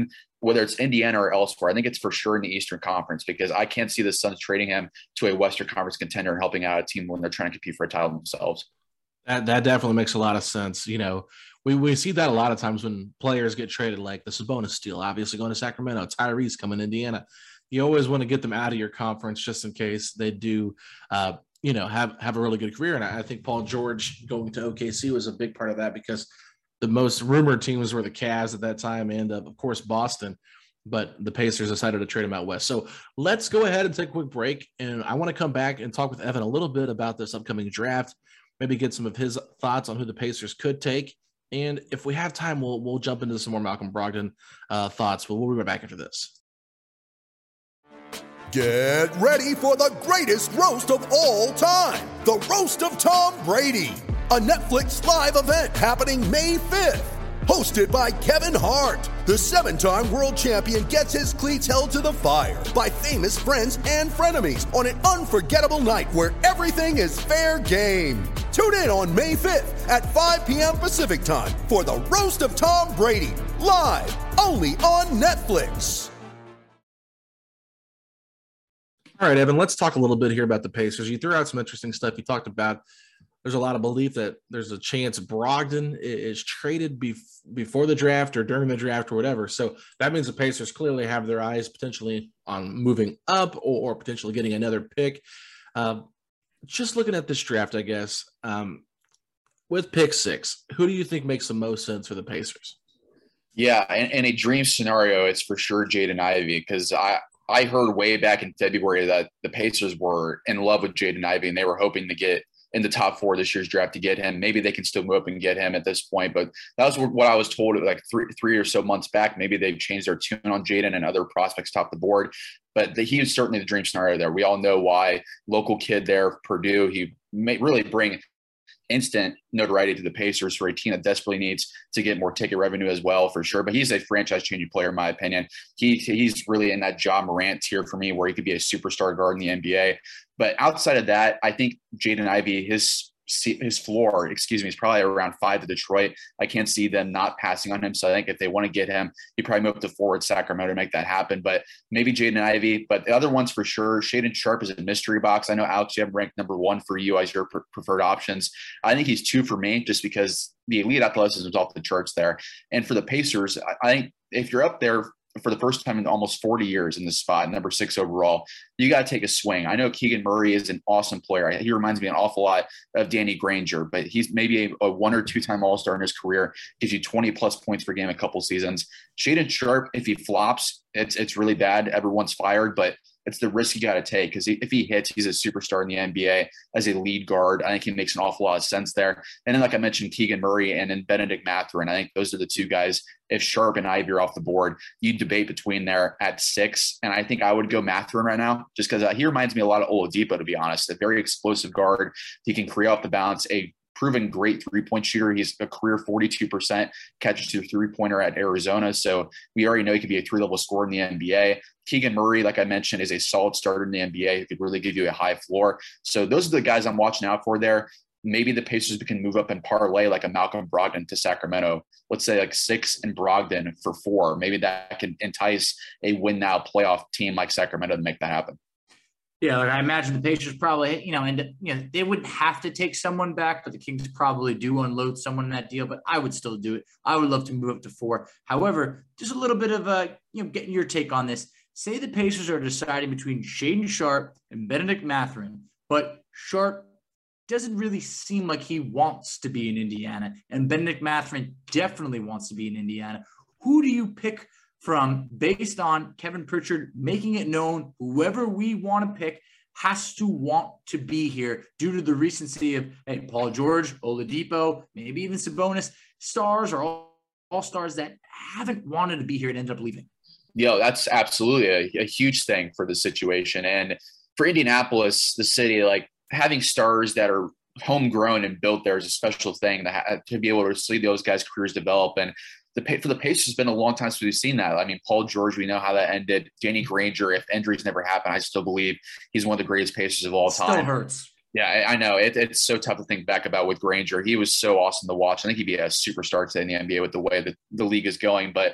S9: whether it's Indiana or elsewhere, I think it's for sure in the Eastern Conference, because I can't see the Suns trading him to a Western Conference contender and helping out a team when they're trying to compete for a title themselves.
S7: That definitely makes a lot of sense. You know, we see that a lot of times when players get traded, like the Sabonis deal, obviously going to Sacramento, Tyrese coming to Indiana. You always want to get them out of your conference just in case they do, have a really good career. And I think Paul George going to OKC was a big part of that, because the most rumored teams were the Cavs at that time and, of course, Boston. But the Pacers decided to trade him out west. So let's go ahead and take a quick break. And I want to come back and talk with Evan a little bit about this upcoming draft, maybe get some of his thoughts on who the Pacers could take. And if we have time, we'll jump into some more Malcolm Brogdon thoughts. But we'll be right back after this.
S10: Get ready for the greatest roast of all time, the Roast of Tom Brady, a Netflix live event happening May 5th. Hosted by Kevin Hart, the 7-time world champion gets his cleats held to the fire by famous friends and frenemies on an unforgettable night where everything is fair game. Tune in on May 5th at 5 p.m. Pacific time for the Roast of Tom Brady, live only on Netflix.
S7: All right, Evan, let's talk a little bit here about the Pacers. You threw out some interesting stuff. You talked about there's a lot of belief that there's a chance Brogdon is traded before the draft or during the draft or whatever. So that means the Pacers clearly have their eyes potentially on moving up or potentially getting another pick. Just looking at this draft, I guess, with pick 6, who do you think makes the most sense for the Pacers?
S9: Yeah, in a dream scenario, it's for sure Jaden Ivey, because I heard way back in February that the Pacers were in love with Jaden Ivey and they were hoping to get in the top 4 this year's draft to get him. Maybe they can still move up and get him at this point, but that was what I was told like three or so months back. Maybe they've changed their tune on Jaden and other prospects top the board, but he is certainly the dream scenario there. We all know why. Local kid there, Purdue. He may really bring instant notoriety to the Pacers for a team that desperately needs to get more ticket revenue as well, for sure. But he's a franchise-changing player, in my opinion. He's really in that Ja Morant tier for me, where he could be a superstar guard in the NBA. But outside of that, I think Jaden Ivey, his floor, is probably around 5 to Detroit. I can't see them not passing on him. So I think if they want to get him, he probably move up to forward Sacramento to make that happen. But maybe Jaden Ivey. But the other ones for sure, Shaedon Sharpe is a mystery box. I know, Alex, you have ranked number 1 for you as your preferred options. I think he's 2 for me, just because the elite athleticism is off the charts there. And for the Pacers, I think if you're up there for the first time in almost 40 years in this spot, number 6 overall, you got to take a swing. I know Keegan Murray is an awesome player. He reminds me an awful lot of Danny Granger, but he's maybe a 1 or 2-time All-Star in his career, gives you 20-plus points per game a couple seasons. Shaedon Sharpe, if he flops, it's really bad. Everyone's fired, but it's the risk you got to take, because if he hits, he's a superstar in the NBA as a lead guard. I think he makes an awful lot of sense there. And then, like I mentioned, Keegan Murray and then Benedict Mathurin. I think those are the 2 guys. If Sharpe and Ivey are off the board, you debate between there at 6. And I think I would go Mathurin right now, just because he reminds me a lot of Oladipo, to be honest. A very explosive guard. He can create off the bounce, a proven great 3-point shooter. He's a career 42% catches to a 3-pointer at Arizona. So we already know he could be a 3-level scorer in the NBA. Keegan Murray, like I mentioned, is a solid starter in the NBA who could really give you a high floor. So those are the guys I'm watching out for there. Maybe the Pacers can move up and parlay like a Malcolm Brogdon to Sacramento. Let's say like 6 and Brogdon for 4. Maybe that can entice a win now playoff team like Sacramento to make that happen.
S8: Yeah, like I imagine the Pacers probably, they wouldn't have to take someone back, but the Kings probably do unload someone in that deal. But I would still do it. I would love to move up to 4. However, just a little bit of getting your take on this. Say the Pacers are deciding between Shaedon Sharpe and Benedict Mathurin, but Sharpe doesn't really seem like he wants to be in Indiana, and Benedict Mathurin definitely wants to be in Indiana. Who do you pick from, based on Kevin Pritchard making it known whoever we want to pick has to want to be here due to the recency of Paul George, Oladipo, maybe even Sabonis, stars or all stars that haven't wanted to be here and end up leaving?
S9: That's absolutely a huge thing for the situation. And for Indianapolis, the city, like having stars that are homegrown and built there is a special thing to be able to see those guys' careers develop. And for the Pacers, it's been a long time since we've seen that. I mean, Paul George, we know how that ended. Danny Granger, if injuries never happen, I still believe he's one of the greatest Pacers of all time.
S8: Still hurts.
S9: Yeah, I know. It's so tough to think back about with Granger. He was so awesome to watch. I think he'd be a superstar today in the NBA with the way that the league is going. But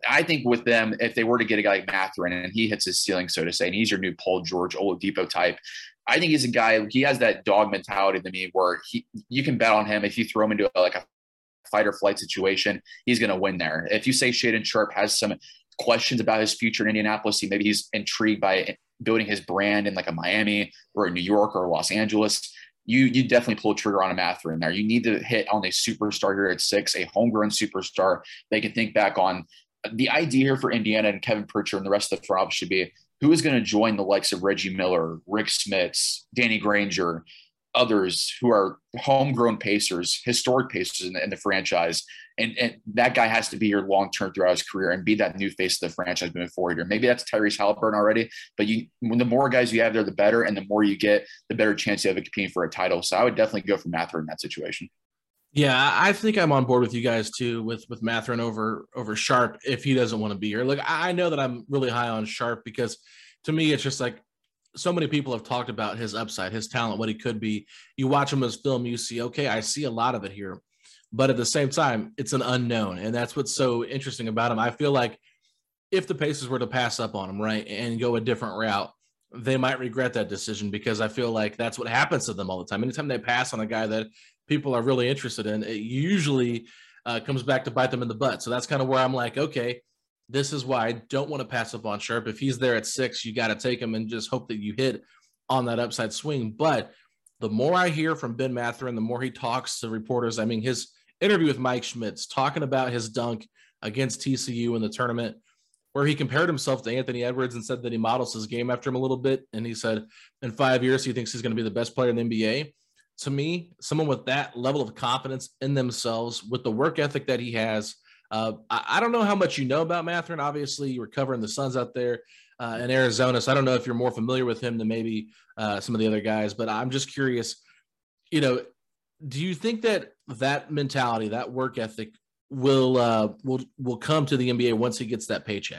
S9: I think with them, if they were to get a guy like Mathurin and he hits his ceiling, so to say, and he's your new Paul George, Oladipo type, I think he's a guy, he has that dog mentality to me where you can bet on him. If you throw him into a fight or flight situation, he's going to win there. If you say Shaedon Sharpe has some questions about his future in Indianapolis, maybe he's intrigued by building his brand in like a Miami or a New York or Los Angeles, you definitely pull a trigger on a Mathurin there. You need to hit on a superstar here at 6, a homegrown superstar. They can think back on the idea here for Indiana and Kevin Pritchard and the rest of the front office should be who is going to join the likes of Reggie Miller, Rick Smits, Danny Granger, others who are homegrown Pacers, historic Pacers in the franchise. And that guy has to be here long-term throughout his career and be that new face of the franchise moving forward here. Maybe that's Tyrese Halliburton already, but when the more guys you have there, the better. And the more you get, the better chance you have of competing for a title. So I would definitely go for Mathurin in that situation.
S7: Yeah, I think I'm on board with you guys too, with Mathurin over Sharpe if he doesn't want to be here. Look, I know that I'm really high on Sharpe because to me, it's just like so many people have talked about his upside, his talent, what he could be. You watch him as film, you see, okay, I see a lot of it here. But at the same time, it's an unknown. And that's what's so interesting about him. I feel like if the Pacers were to pass up on him, right, and go a different route, they might regret that decision because I feel like that's what happens to them all the time. Anytime they pass on a guy that people are really interested in, it usually comes back to bite them in the butt. So that's kind of where I'm like, okay, this is why I don't want to pass up on Sharpe. If he's there at 6, you got to take him and just hope that you hit on that upside swing. But the more I hear from Ben Mathurin, the more he talks to reporters. I mean, his interview with Mike Schmitz talking about his dunk against TCU in the tournament, where he compared himself to Anthony Edwards and said that he models his game after him a little bit. And he said in 5 years, he thinks he's going to be the best player in the NBA. To me, someone with that level of confidence in themselves, with the work ethic that he has, I don't know how much you know about Mathurin. Obviously, you were covering the Suns out there in Arizona, so I don't know if you're more familiar with him than maybe some of the other guys. But I'm just curious, do you think that mentality, that work ethic, will come to the NBA once he gets that paycheck?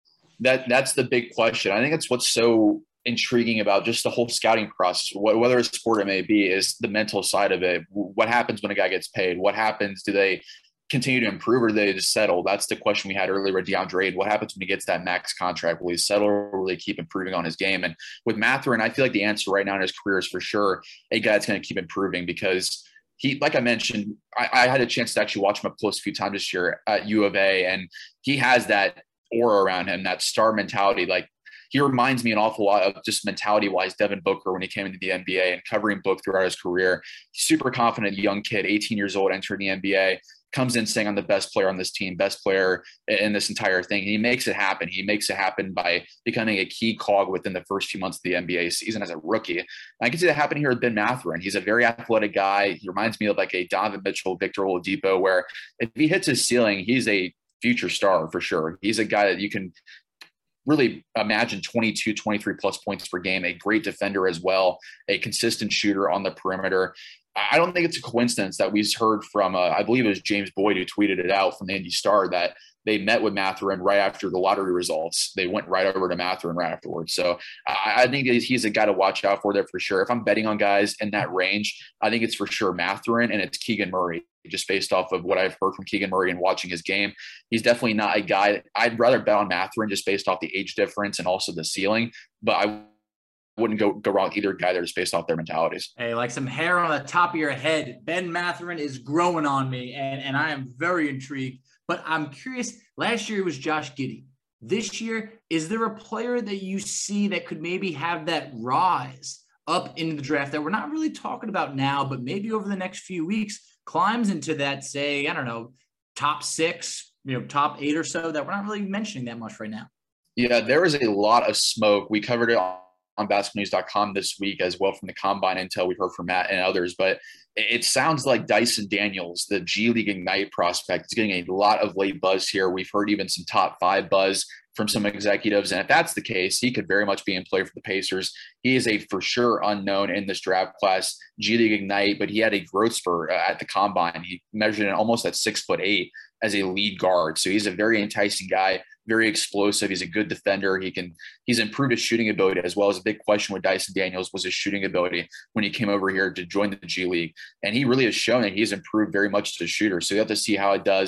S9: That's the big question. I think that's what's so intriguing about just the whole scouting process, whether it's sport it may be, is the mental side of it. What happens when a guy gets paid? What happens? Do they continue to improve or do they just settle? That's the question we had earlier with DeAndre. What happens when he gets that max contract? Will he settle or will he keep improving on his game? And with Mathurin, I feel like the answer right now in his career is for sure a guy that's going to keep improving because he, like I mentioned, I had a chance to actually watch him up close a few times this year at U of A, and he has that aura around him, that star mentality. Like, he reminds me an awful lot of just mentality-wise Devin Booker when he came into the NBA and covering Book throughout his career. Super confident young kid, 18 years old, entering the NBA, comes in saying I'm the best player on this team, best player in this entire thing. And he makes it happen. He makes it happen by becoming a key cog within the first few months of the NBA season as a rookie. And I can see that happening here with Ben Mathurin. He's a very athletic guy. He reminds me of like a Donovan Mitchell, Victor Oladipo, where if he hits his ceiling, he's a future star for sure. He's a guy that you can really imagine 22, 23 plus points per game, a great defender as well, a consistent shooter on the perimeter. I don't think it's a coincidence that we heard from, I believe it was James Boyd who tweeted it out from the Indy Star, that they met with Mathurin right after the lottery results. They went right over to Mathurin right afterwards. So I think he's a guy to watch out for there for sure. If I'm betting on guys in that range, I think it's for sure Mathurin and it's Keegan Murray, just based off of what I've heard from Keegan Murray and watching his game. He's definitely not a guy. I'd rather bet on Mathurin just based off the age difference and also the ceiling, but I wouldn't go wrong with either guy there just based off their mentalities.
S8: Hey, like some hair on the top of your head, Ben Mathurin is growing on me, and I am very intrigued. But I'm curious, last year it was Josh Giddey. This year, is there a player that you see that could maybe have that rise up into the draft that we're not really talking about now, but maybe over the next few weeks climbs into that, say, I don't know, top 6, top 8 or so that we're not really mentioning that much right now?
S9: Yeah, there is a lot of smoke. We covered it on basketballnews.com this week as well from the Combine intel we heard from Matt and others, but it sounds like Dyson Daniels, the G League Ignite prospect, is getting a lot of late buzz here. We've heard even some top 5 buzz from some executives, and if that's the case, he could very much be in play for the Pacers. He is a for sure unknown in this draft class, G League Ignite, but he had a growth spurt at the Combine. He measured in almost at 6'8" as a lead guard, so he's a very enticing guy. Very explosive. He's a good defender. He's improved his shooting ability as well. As a big question with Dyson Daniels was his shooting ability when he came over here to join the G League. And he really has shown that he's improved very much as a shooter. So you have to see how it does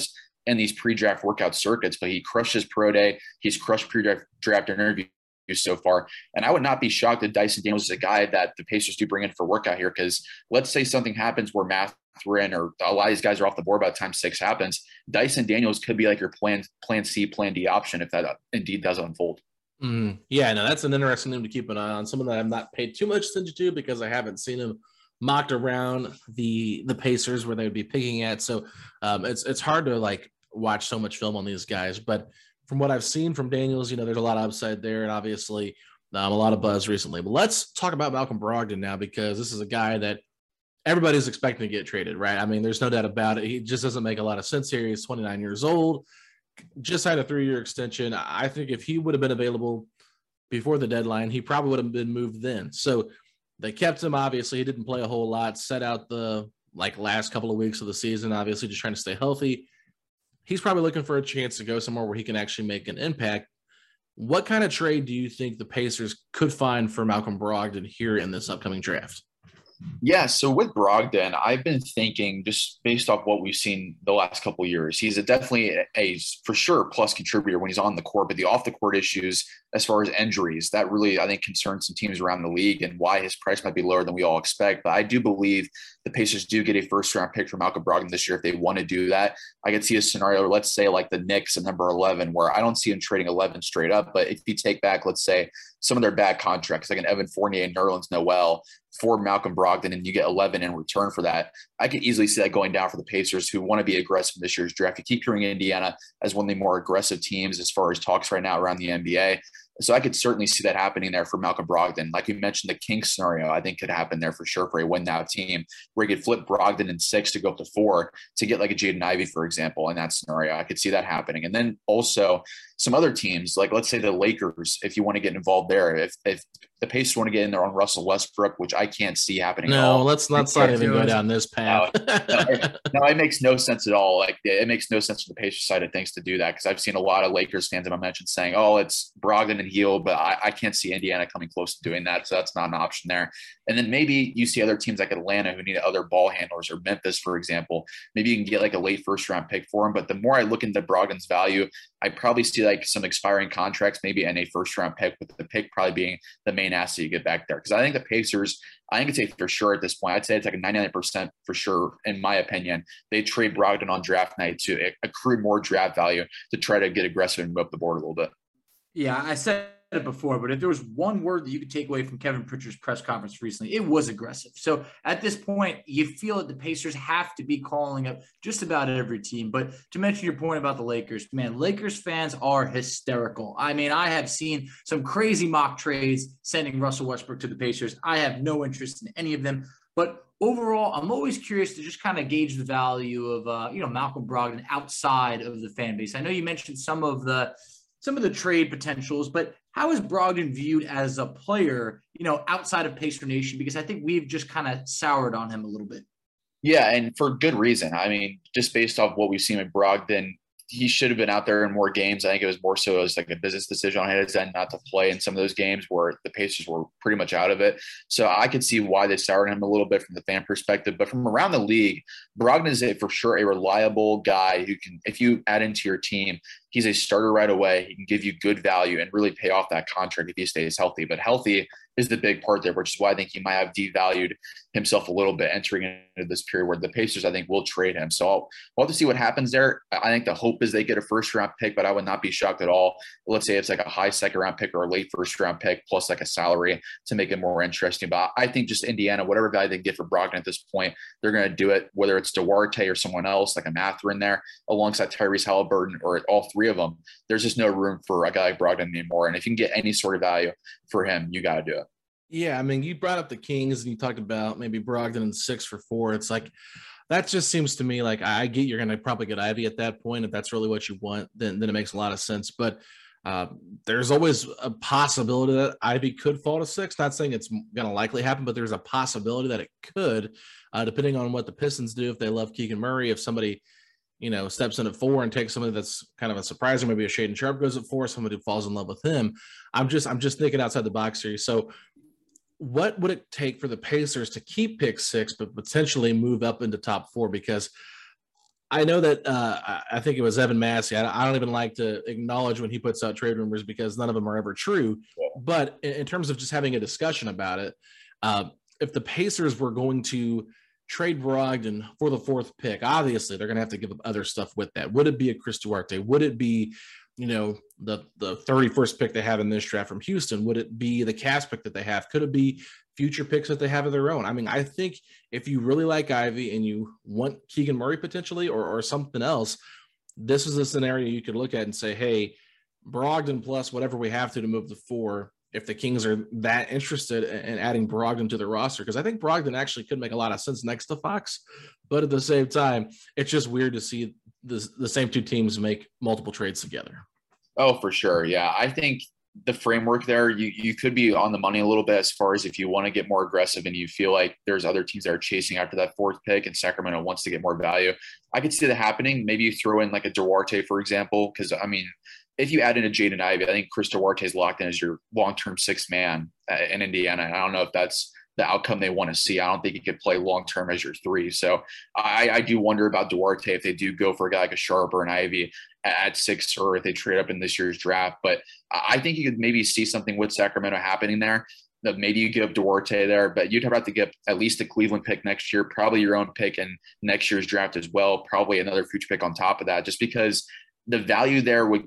S9: in these pre-draft workout circuits, but he crushed his pro day. He's crushed pre-draft interviews so far. And I would not be shocked that Dyson Daniels is a guy that the Pacers do bring in for workout here, because let's say something happens where Mathurin or a lot of these guys are off the board by the time 6 happens. Dyson Daniels could be like your plan C, plan D option if that indeed does unfold.
S7: Yeah, no, that's an interesting name to keep an eye on. Someone that I've not paid too much attention to because I haven't seen him mocked around the Pacers where they would be picking at. So it's hard to like watch so much film on these guys. But from what I've seen from Daniels, there's a lot of upside there, and obviously a lot of buzz recently. But let's talk about Malcolm Brogdon now, because this is a guy that everybody's expecting to get traded, right? I mean, there's no doubt about it. He just doesn't make a lot of sense here. He's 29 years old. Just signed a 3-year extension. I think if he would have been available before the deadline, he probably would have been moved then. So they kept him. Obviously, he didn't play a whole lot, set out the last couple of weeks of the season, obviously just trying to stay healthy. He's probably looking for a chance to go somewhere where he can actually make an impact. What kind of trade do you think the Pacers could find for Malcolm Brogdon here in this upcoming draft?
S9: Yeah, so with Brogdon, I've been thinking, just based off what we've seen the last couple of years, he's definitely a for sure plus contributor when he's on the court, but the off the court issues as far as injuries, that really, I think, concerns some teams around the league and why his price might be lower than we all expect. But I do believe the Pacers do get a first-round pick for Malcolm Brogdon this year if they want to do that. I could see a scenario, let's say like the Knicks at number 11, where I don't see him trading 11 straight up, but if you take back, let's say, some of their bad contracts, like an Evan Fournier and Nerlens Noel for Malcolm Brogdon, and you get 11 in return for that, I could easily see that going down for the Pacers, who want to be aggressive in this year's draft. You keep hearing Indiana as one of the more aggressive teams as far as talks right now around the NBA. So I could certainly see that happening there for Malcolm Brogdon. Like you mentioned, the Kings scenario, I think could happen there for sure for a win-now team, where you could flip Brogdon in 6 to go up to 4 to get like a Jaden Ivey, for example, in that scenario. I could see that happening. And then also some other teams, like let's say the Lakers, if you want to get involved there, if the Pacers want to get in there on Russell Westbrook, which I can't see happening.
S7: No, let's not even go down this path.
S9: No, it makes no sense at all. Like it makes no sense for the Pacers side of things to do that, because I've seen a lot of Lakers fans that I mentioned saying, "Oh, it's Brogdon and Hield," but I can't see Indiana coming close to doing that, so that's not an option there. And then maybe you see other teams like Atlanta who need other ball handlers, or Memphis, for example. Maybe you can get like a late first-round pick for him. But the more I look into Brogdon's value, I probably see like some expiring contracts, maybe and a first-round pick, with the pick probably being the main asset you get back there. Because I think the Pacers, I think it's a for sure at this point. I'd say it's like a 99% for sure, in my opinion. They trade Brogdon on draft night to accrue more draft value to try to get aggressive and move up the board a little bit.
S8: Yeah, I said it before, but if there was one word that you could take away from Kevin Pritchard's press conference recently, it was aggressive. So at this point, you feel that the Pacers have to be calling up just about every team. But to mention your point about the Lakers, man, Lakers fans are hysterical. I mean, I have seen some crazy mock trades sending Russell Westbrook to the Pacers. I have no interest in any of them. But overall, I'm always curious to just kind of gauge the value of, Malcolm Brogdon outside of the fan base. I know you mentioned some of the trade potentials, but how is Brogdon viewed as a player, outside of Pacer Nation? Because I think we've just kind of soured on him a little bit.
S9: Yeah, and for good reason. I mean, just based off what we've seen with Brogdon, he should have been out there in more games. I think it was more so as like a business decision on his end not to play in some of those games where the Pacers were pretty much out of it. So I could see why they soured him a little bit from the fan perspective. But from around the league, Brogdon is for sure a reliable guy who can, if you add into your team, he's a starter right away. He can give you good value and really pay off that contract if he stays healthy. But healthy is the big part there, which is why I think he might have devalued himself a little bit entering into this period where the Pacers, I think, will trade him. So we'll have to see what happens there. I think the hope is they get a first-round pick, but I would not be shocked at all. Let's say it's like a high second-round pick or a late first-round pick plus like a salary to make it more interesting. But I think just Indiana, whatever value they can get for Brogdon at this point, they're going to do it, whether it's Duarte or someone else like a Mathurin there alongside Tyrese Halliburton or all three of them. There's just no room for a guy like Brogdon anymore. And if you can get any sort of value for him, you got to do it.
S7: Yeah, I mean, you brought up the Kings and you talked about maybe Brogdon in 6 for 4. It's like, that just seems to me like, I get you're going to probably get Ivy at that point. If that's really what you want, then it makes a lot of sense. But there's always a possibility that Ivy could fall to 6. Not saying it's going to likely happen, but there's a possibility that it could, depending on what the Pistons do. If they love Keegan Murray, if somebody, steps in at 4 and takes somebody that's kind of a surprise, or maybe a Shaedon Sharpe goes at 4, somebody who falls in love with him. I'm just thinking outside the box here. So what would it take for the Pacers to keep pick 6, but potentially move up into top 4? Because I know that I think it was Evan Massey. I don't even like to acknowledge when he puts out trade rumors because none of them are ever true. But in terms of just having a discussion about it, if the Pacers were going to trade Brogdon for the 4th pick, obviously they're going to have to give up other stuff with that. Would it be a Chris Duarte? Would it be, the 31st pick they have in this draft from Houston? Would it be the Cavs pick that they have? Could it be future picks that they have of their own? I mean, I think if you really like Ivy and you want Keegan Murray potentially or something else, this is a scenario you could look at and say, hey, Brogdon plus whatever we have to move the 4, if the Kings are that interested in adding Brogdon to the roster, because I think Brogdon actually could make a lot of sense next to Fox, but at the same time, it's just weird to see the same 2 teams make multiple trades together.
S9: Oh, for sure. Yeah. I think the framework there, you could be on the money a little bit as far as if you want to get more aggressive and you feel like there's other teams that are chasing after that 4th pick and Sacramento wants to get more value. I could see that happening. Maybe you throw in like a Duarte, for example, because I mean, if you add in a Jaden Ivey, I think Chris Duarte is locked in as your long-term 6th man in Indiana. And I don't know if that's the outcome they want to see. I don't think he could play long-term as your 3. So I do wonder about Duarte if they do go for a guy like a Sharp or an Ivy at 6, or if they trade up in this year's draft. But I think you could maybe see something with Sacramento happening there. That maybe you give Duarte there, but you'd have to get at least a Cleveland pick next year, probably your own pick in next year's draft as well, probably another future pick on top of that, just because the value there with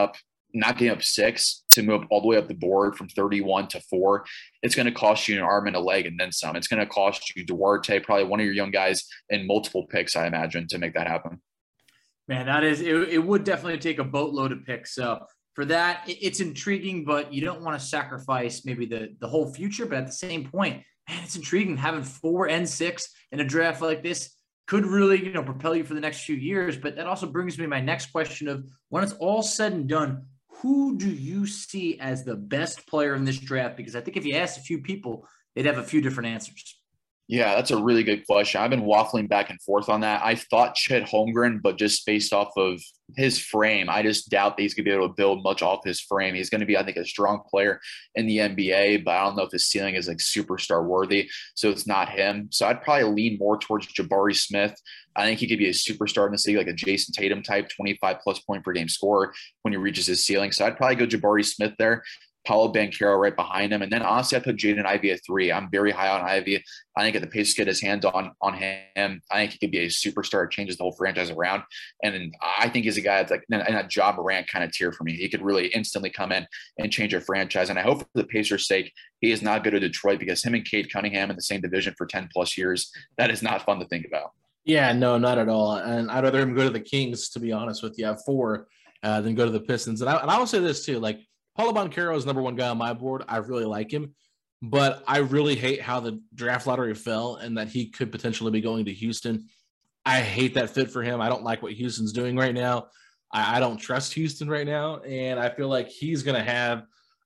S9: not giving up 6 to move all the way up the board from 31 to 4, it's going to cost you an arm and a leg and then some. It's going to cost you Duarte, probably one of your young guys, and multiple picks, I imagine, to make that happen.
S8: Man, it would definitely take a boatload of picks. So for that, it's intriguing, but you don't want to sacrifice maybe the whole future. But at the same point, man, it's intriguing having 4 and 6 in a draft like this. Could really, propel you for the next few years. But that also brings me to my next question of, when it's all said and done, who do you see as the best player in this draft? Because I think if you asked a few people, they'd have a few different answers.
S9: Yeah, that's a really good question. I've been waffling back and forth on that. I thought Chet Holmgren, but just based off of his frame, I just doubt that he's going to be able to build much off his frame. He's going to be, I think, a strong player in the NBA, but I don't know if his ceiling is like superstar worthy. So it's not him. So I'd probably lean more towards Jabari Smith. I think he could be a superstar in the league, like a Jason Tatum type, 25+ point per game scorer when he reaches his ceiling. So I'd probably go Jabari Smith there. Paolo Banchero right behind him. And then honestly, I put Jaden Ivey at 3. I'm very high on Ivey. I think if the Pacers get his hands on him, I think he could be a superstar. It changes the whole franchise around. And I think he's a guy that's like in a Ja Morant kind of tier for me. He could really instantly come in and change a franchise. And I hope for the Pacers' sake, he is not good at Detroit, because him and Cade Cunningham in the same division for 10+ years, that is not fun to think about.
S7: Yeah, no, not at all. And I'd rather him go to the Kings, to be honest with you, at 4 than go to the Pistons. And I will say this too, like, Paolo Banchero is number 1 guy on my board. I really like him, but I really hate how the draft lottery fell and that he could potentially be going to Houston. I hate that fit for him. I don't like what Houston's doing right now. I don't trust Houston right now, and I feel like he's going to have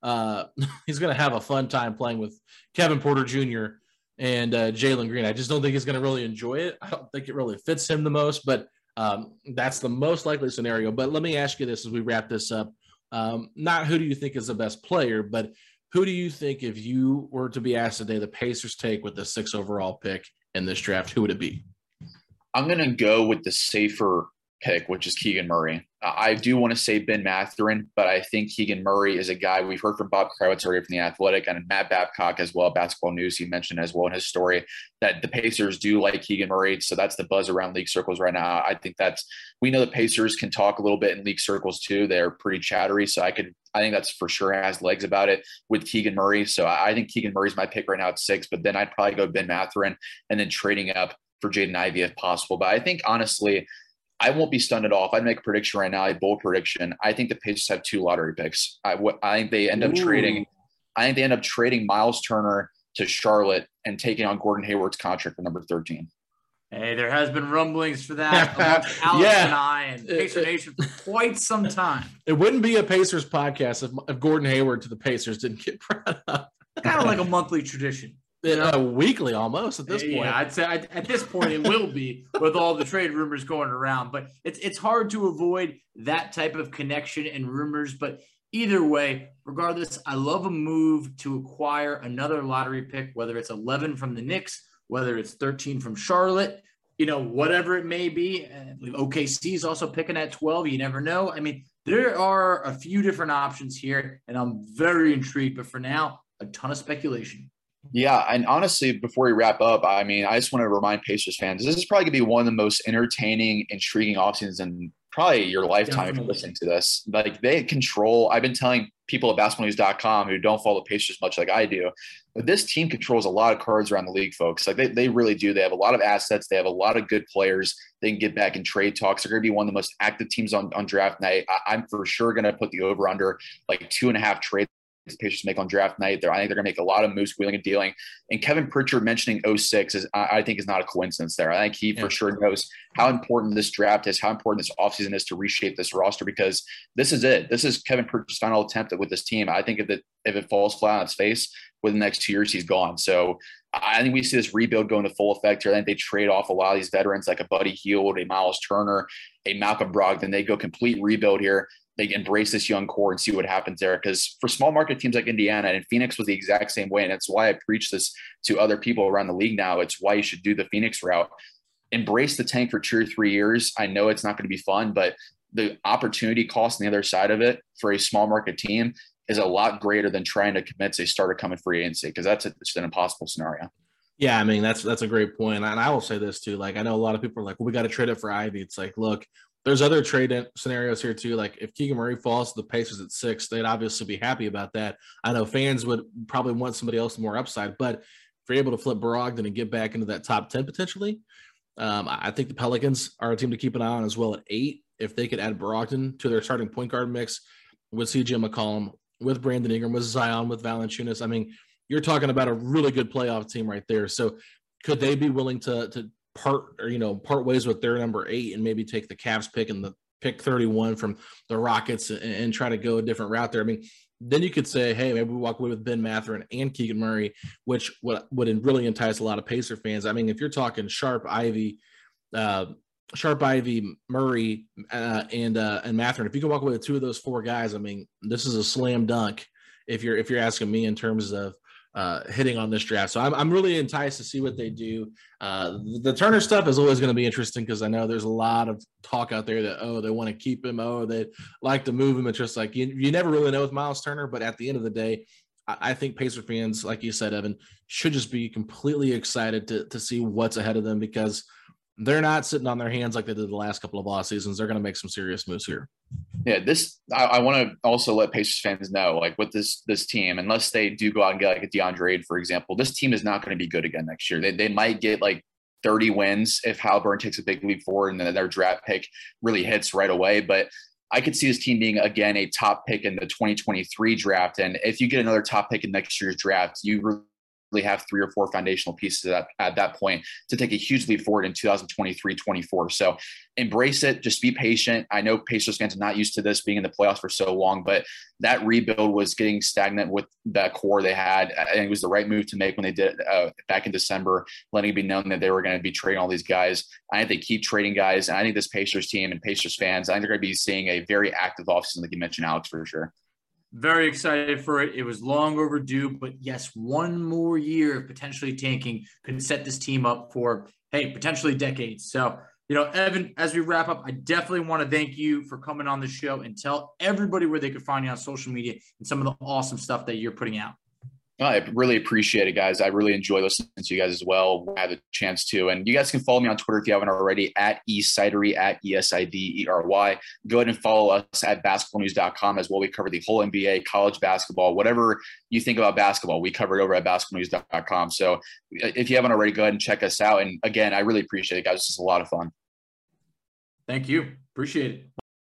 S7: a fun time playing with Kevin Porter Jr. and Jalen Green. I just don't think he's going to really enjoy it. I don't think it really fits him the most, but that's the most likely scenario. But let me ask you this as we wrap this up. Not who do you think is the best player, but who do you think, if you were to be asked today, the Pacers take with the 6th overall pick in this draft, who would it be?
S9: I'm going to go with the safer pick, which is Keegan Murray. I do want to say Ben Mathurin, but I think Keegan Murray is a guy we've heard from Bob Kravitz already from The Athletic, and Matt Babcock as well, Basketball News. He mentioned as well in his story that the Pacers do like Keegan Murray. So that's the buzz around league circles right now. I think we know the Pacers can talk a little bit in league circles too. They're pretty chattery. So I think that's for sure has legs about it with Keegan Murray. So I think Keegan Murray's my pick right now at 6, but then I'd probably go Ben Mathurin and then trading up for Jaden Ivey if possible. But I think honestly, I won't be stunned at all. If I make a prediction right now, a bold prediction, I think the Pacers have 2 lottery picks. I think they end up trading. I think they end up trading Miles Turner to Charlotte and taking on Gordon Hayward's contract for number 13.
S8: Hey, there has been rumblings for that amongst Alex and I and Pacer Nation for quite some time.
S7: It wouldn't be a Pacers podcast if Gordon Hayward to the Pacers didn't get brought up.
S8: Kind of like a monthly tradition.
S7: Weekly almost at this point.
S8: Yeah, I'd say at this point it will be with all the trade rumors going around. But it's hard to avoid that type of connection and rumors. But either way, regardless, I love a move to acquire another lottery pick, whether it's 11 from the Knicks, whether it's 13 from Charlotte. whatever it may be. OKC is also picking at 12. You never know. I mean, there are a few different options here, and I'm very intrigued. But for now, a ton of speculation.
S9: Yeah, and honestly, before we wrap up, I mean, I just want to remind Pacers fans, this is probably going to be one of the most entertaining, intriguing offseasons in probably your lifetime if you're listening to this. Like, they control – I've been telling people at basketballnews.com who don't follow the Pacers much like I do, but this team controls a lot of cards around the league, folks. Like, they really do. They have a lot of assets. They have a lot of good players. They can get back in trade talks. They're going to be one of the most active teams on draft night. I'm for sure going to put the over-under like 2.5 trades the Pacers make on draft night. I think they're going to make a lot of moves, wheeling and dealing. And Kevin Pritchard mentioning 06 I think is not a coincidence there. I think he for sure knows how important this draft is, how important this offseason is to reshape this roster, because this is it. This is Kevin Pritchard's final attempt with this team. I think if it falls flat on its face within the next 2 years, he's gone. So I think we see this rebuild go into full effect here. I think they trade off a lot of these veterans like a Buddy Hield, a Miles Turner, a Malcolm Brogdon. They go complete rebuild here. They embrace this young core and see what happens there. Because for small market teams like Indiana, and Phoenix was the exact same way, and it's why I preach this to other people around the league now. It's why you should do the Phoenix route. Embrace the tank for 2 or 3 years. I know it's not going to be fun, but the opportunity cost on the other side of it for a small market team is a lot greater than trying to commit to a starter coming free agency, because that's just an impossible scenario.
S7: Yeah, I mean, that's a great point. And I will say this too. Like, I know a lot of people are like, well, we got to trade it for Ivy. It's like, look, there's other trade scenarios here too. Like, if Keegan Murray falls to the Pacers at 6, they'd obviously be happy about that. I know fans would probably want somebody else more upside, but if you're able to flip Brogdon and get back into that top 10 potentially, I think the Pelicans are a team to keep an eye on as well at 8. If they could add Brogdon to their starting point guard mix with CJ McCollum, with Brandon Ingram, with Zion, with Valanciunas, I mean, you're talking about a really good playoff team right there. So could they be willing to part ways with their number 8 and maybe take the Cavs pick and the pick 31 from the Rockets and try to go a different route there? I mean, then you could say, hey, maybe we walk away with Ben Mathurin and Keegan Murray, which would really entice a lot of Pacer fans. I mean, if you're talking Sharp, Ivy, Murray, and Mathurin, if you can walk away with 2 of those 4 guys, I mean, this is a slam dunk if you're asking me in terms of hitting on this draft. So I'm really enticed to see what they do. The Turner stuff is always going to be interesting, because I know there's a lot of talk out there that, they want to keep him. They like to move him. It's just like, you never really know with Miles Turner, but at the end of the day, I think Pacer fans, like you said, Evan, should just be completely excited to see what's ahead of them, because they're not sitting on their hands like they did the last couple of off seasons. They're going to make some serious moves here.
S9: Yeah, I want to also let Pacers fans know, like, with this team, unless they do go out and get like a DeAndre Ayton, for example, this team is not going to be good again next year. They might get like 30 wins if Haliburton takes a big leap forward and then their draft pick really hits right away. But I could see this team being, again, a top pick in the 2023 draft. And if you get another top pick in next year's draft, you really have 3 or 4 foundational pieces at that point to take a huge leap forward in 2023-24. So embrace it. Just be patient. I know Pacers fans are not used to this being in the playoffs for so long, but that rebuild was getting stagnant with that core they had. I think it was the right move to make when they did it back in December, letting it be known that they were going to be trading all these guys. I think they keep trading guys. And I think this Pacers team and Pacers fans, I think they're going to be seeing a very active offseason, like you mentioned, Alex, for sure.
S8: Very excited for it. It was long overdue, but yes, 1 more year of potentially tanking could set this team up for, potentially decades. So, Evan, as we wrap up, I definitely want to thank you for coming on the show and tell everybody where they could find you on social media and some of the awesome stuff that you're putting out.
S9: I really appreciate it, guys. I really enjoy listening to you guys as well. I have a chance to. And you guys can follow me on Twitter if you haven't already, at eSidery, at ESIDERY. Go ahead and follow us at basketballnews.com as well. We cover the whole NBA, college basketball, whatever you think about basketball, we cover it over at basketballnews.com. So if you haven't already, go ahead and check us out. And again, I really appreciate it, guys. This is a lot of fun.
S8: Thank you. Appreciate it.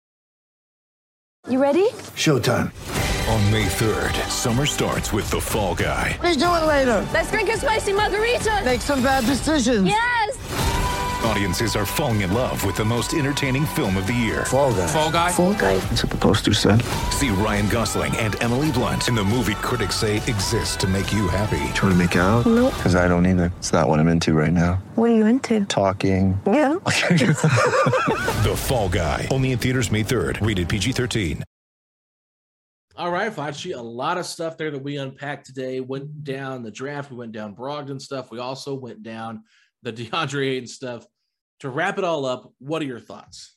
S11: You ready?
S12: Showtime.
S2: On May 3rd, summer starts with The Fall Guy.
S11: Let's do it later. Let's drink a spicy margarita.
S12: Make some bad decisions.
S11: Yes.
S2: Audiences are falling in love with the most entertaining film of the year.
S12: Fall Guy.
S11: Fall Guy. Fall Guy.
S12: That's what the poster said.
S2: See Ryan Gosling and Emily Blunt in the movie critics say exists to make you happy.
S12: Trying to make it out?
S11: Nope.
S12: Because I don't either. It's not what I'm into right now.
S11: What are you into?
S12: Talking.
S11: Yeah.
S2: The Fall Guy. Only in theaters May 3rd. Rated PG-13.
S7: All right, Facci, a lot of stuff there that we unpacked today. Went down the draft. We went down Brogdon stuff. We also went down the DeAndre Ayton stuff. to wrap it all up, what are your thoughts?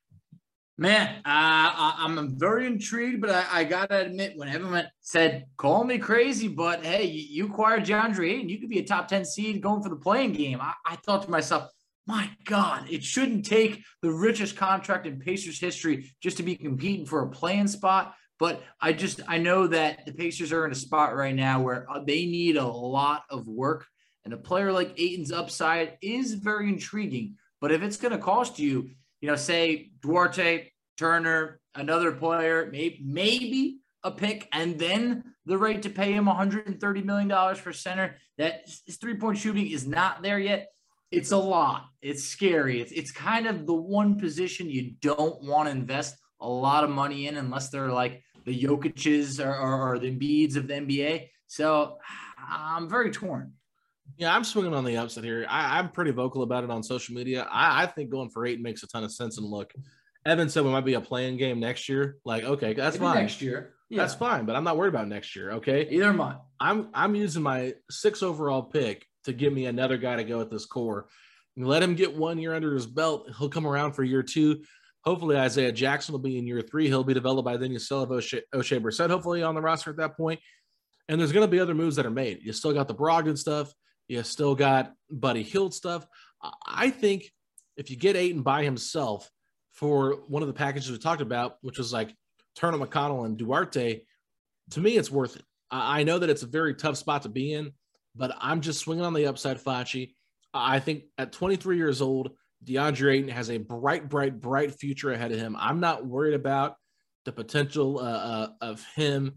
S8: Man, I'm very intrigued, but I got to admit, when everyone said, call me crazy, but hey, you acquired DeAndre Ayton, you could be a top 10 seed going for the playing game. I thought to myself, my God, it shouldn't take the richest contract in Pacers history just to be competing for a playing spot. But I know that the Pacers are in a spot right now where they need a lot of work. And a player like Ayton's upside is very intriguing. But if it's going to cost you, say Duarte, Turner, another player, maybe a pick, and then the right to pay him $130 million for center, that his three-point shooting is not there yet. It's a lot. It's scary. It's kind of the one position you don't want to invest a lot of money in unless they're like the Jokic's or the Embiids of the NBA. So I'm very torn.
S7: Yeah, I'm swinging on the upside here. I'm pretty vocal about it on social media. I think going for 8 makes a ton of sense. And look, Evan said we might be a playing game next year. Like, okay, that's
S8: maybe
S7: fine.
S8: Next year. Yeah.
S7: That's fine, but I'm not worried about next year, okay?
S8: Either am I.
S7: I'm using my 6 overall pick to give me another guy to go at this core. Let him get 1 year under his belt. He'll come around for year 2. Hopefully Isaiah Jackson will be in year 3. He'll be developed by then. You still have O'Shea Brissett hopefully on the roster at that point. And there's going to be other moves that are made. You still got the Brogdon stuff. You still got Buddy Hield stuff. I think if you get Ayton by himself for one of the packages we talked about, which was like Turner, McConnell, and Duarte, to me, it's worth it. I know that it's a very tough spot to be in, but I'm just swinging on the upside, Facci. I think at 23 years old, DeAndre Ayton has a bright future ahead of him. I'm not worried about the potential of him,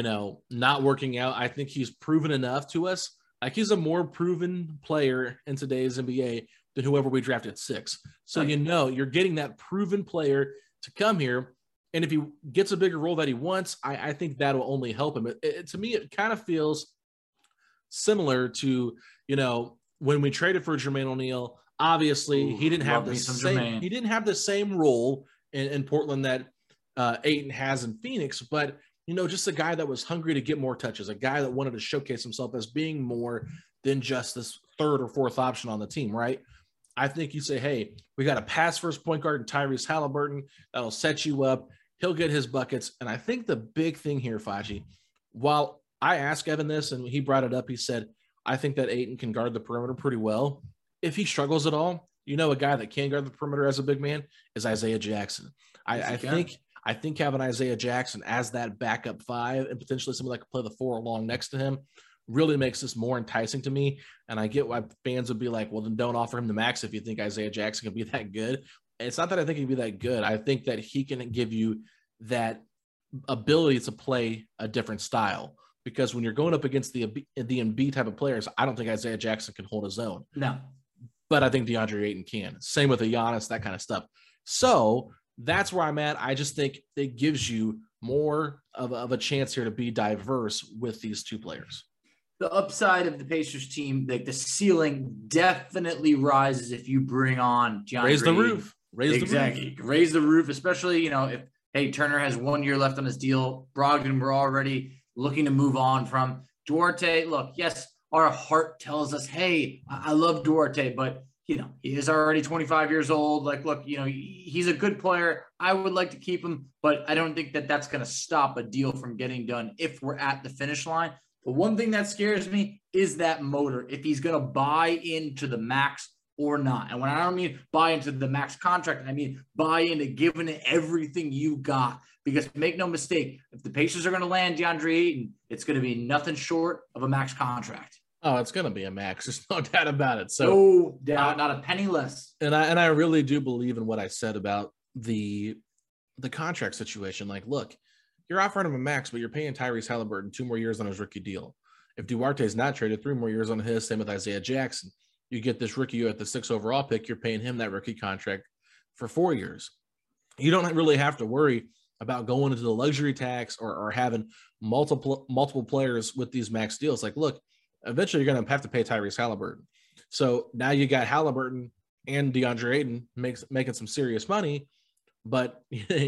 S7: not working out. I think he's proven enough to us. Like, he's a more proven player in today's NBA than whoever we drafted at 6. So, you're getting that proven player to come here. And if he gets a bigger role that he wants, I think that will only help him. To me, it kind of feels similar to, when we traded for Jermaine O'Neal. Obviously, he didn't have the same role in Portland that Ayton has in Phoenix, but just a guy that was hungry to get more touches, a guy that wanted to showcase himself as being more than just this 3rd or 4th option on the team, right? I think you say, hey, we got a pass-first point guard in Tyrese Halliburton that'll set you up. He'll get his buckets. And I think the big thing here, Facci, while I asked Evan this and he brought it up, he said, I think that Ayton can guard the perimeter pretty well. If he struggles at all, a guy that can guard the perimeter as a big man is Isaiah Jackson. I think having Isaiah Jackson as that backup 5 and potentially someone that could play the 4 along next to him really makes this more enticing to me. And I get why fans would be like, well, then don't offer him the max if you think Isaiah Jackson can be that good. And it's not that I think he'd be that good. I think that he can give you that ability to play a different style. Because when you're going up against the Embiid type of players, I don't think Isaiah Jackson can hold his own.
S8: No.
S7: But I think DeAndre Ayton can. Same with a Giannis, that kind of stuff. So that's where I'm at. I just think it gives you more of a chance here to be diverse with these 2 players.
S8: The upside of the Pacers team, like the ceiling definitely rises if you bring on DeAndre.
S7: Raise the roof.
S8: Raise the roof, especially, if, Turner has 1 year left on his deal. Brogdon, we're already looking to move on from. Duarte, look, yes, our heart tells us, hey, I love Duarte, but, he is already 25 years old. Like, look, he's a good player. I would like to keep him, but I don't think that that's going to stop a deal from getting done if we're at the finish line. But one thing that scares me is that motor, if he's going to buy into the max or not. And when I don't mean buy into the max contract, I mean buy into giving it everything you got. Because make no mistake, if the Pacers are going to land DeAndre Ayton, it's going to be nothing short of a max contract.
S7: Oh, it's going to be a max. There's no doubt about it. So
S8: no doubt, not a penny less.
S7: And I really do believe in what I said about the contract situation. Like, look, you're offering him a max, but you're paying Tyrese Halliburton 2 more years on his rookie deal. If Duarte is not traded, 3 more years on his, same with Isaiah Jackson. You get this rookie at the 6 overall pick, you're paying him that rookie contract for 4 years. You don't really have to worry about going into the luxury tax or having multiple players with these max deals. Like, look, eventually you're going to have to pay Tyrese Halliburton. So now you got Halliburton and DeAndre Ayton making some serious money, but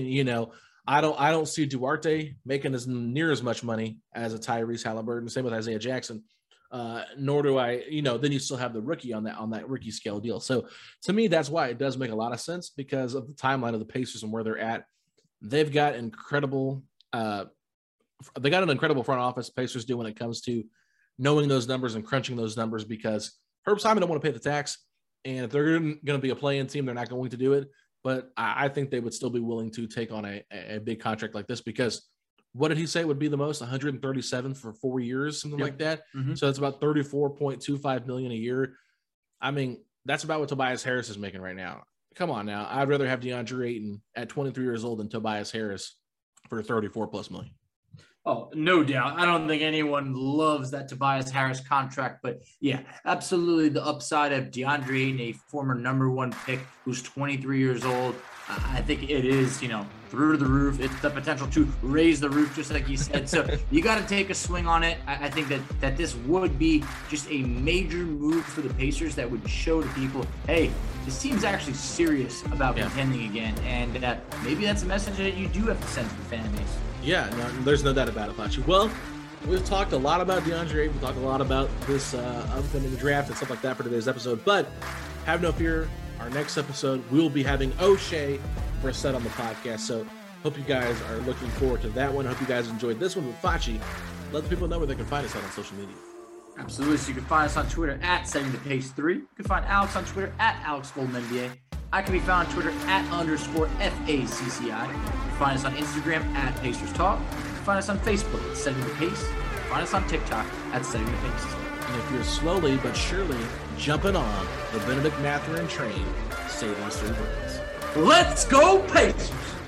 S7: I don't see Duarte making near as much money as a Tyrese Halliburton. Same with Isaiah Jackson. nor do I, then you still have the rookie on that rookie scale deal. So to me, that's why it does make a lot of sense because of the timeline of the Pacers and where they're at. They've got an incredible front office, Pacers do, when it comes to knowing those numbers and crunching those numbers, because Herb Simon don't want to pay the tax. And if they're going to be a play-in team, they're not going to do it. But I think they would still be willing to take on a big contract like this, because what did he say would be the most? 137 for 4 years, something like that. Mm-hmm. So that's about $34.25 million a year. I mean, that's about what Tobias Harris is making right now. Come on now. I'd rather have DeAndre Ayton at 23 years old than Tobias Harris for 34+ million.
S8: Oh, no doubt. I don't think anyone loves that Tobias Harris contract, but yeah, absolutely the upside of DeAndre Ayton, a former number 1 pick who's 23 years old. I think it is, through the roof. It's the potential to raise the roof, just like you said. So you got to take a swing on it. I think that this would be just a major move for the Pacers that would show to people, hey, this team's actually serious about contending again. And maybe that's a message that you do have to send to the fan base.
S7: Yeah, no, there's no doubt about it, Pachi. Well, we've talked a lot about DeAndre Ayton. We've talked a lot about this upcoming draft and stuff like that for today's episode. But have no fear. Our next episode, we'll be having O'Shea Brissett on the podcast. So hope you guys are looking forward to that one. Hope you guys enjoyed this one with Fachi. Let the people know where they can find us on social media.
S8: Absolutely. So you can find us on Twitter at SettingThePace3. You can find Alex on Twitter at AlexGoldenNBA. I can be found on Twitter at _FACCI. You can find us on Instagram at Pacers Talk. You can find us on Facebook at Setting the Pace. You can find us on TikTok at Setting the Pace.
S7: And if you're slowly but surely jumping on the Benedict Mathurin train, say those 3 words.
S8: Let's go Pacers!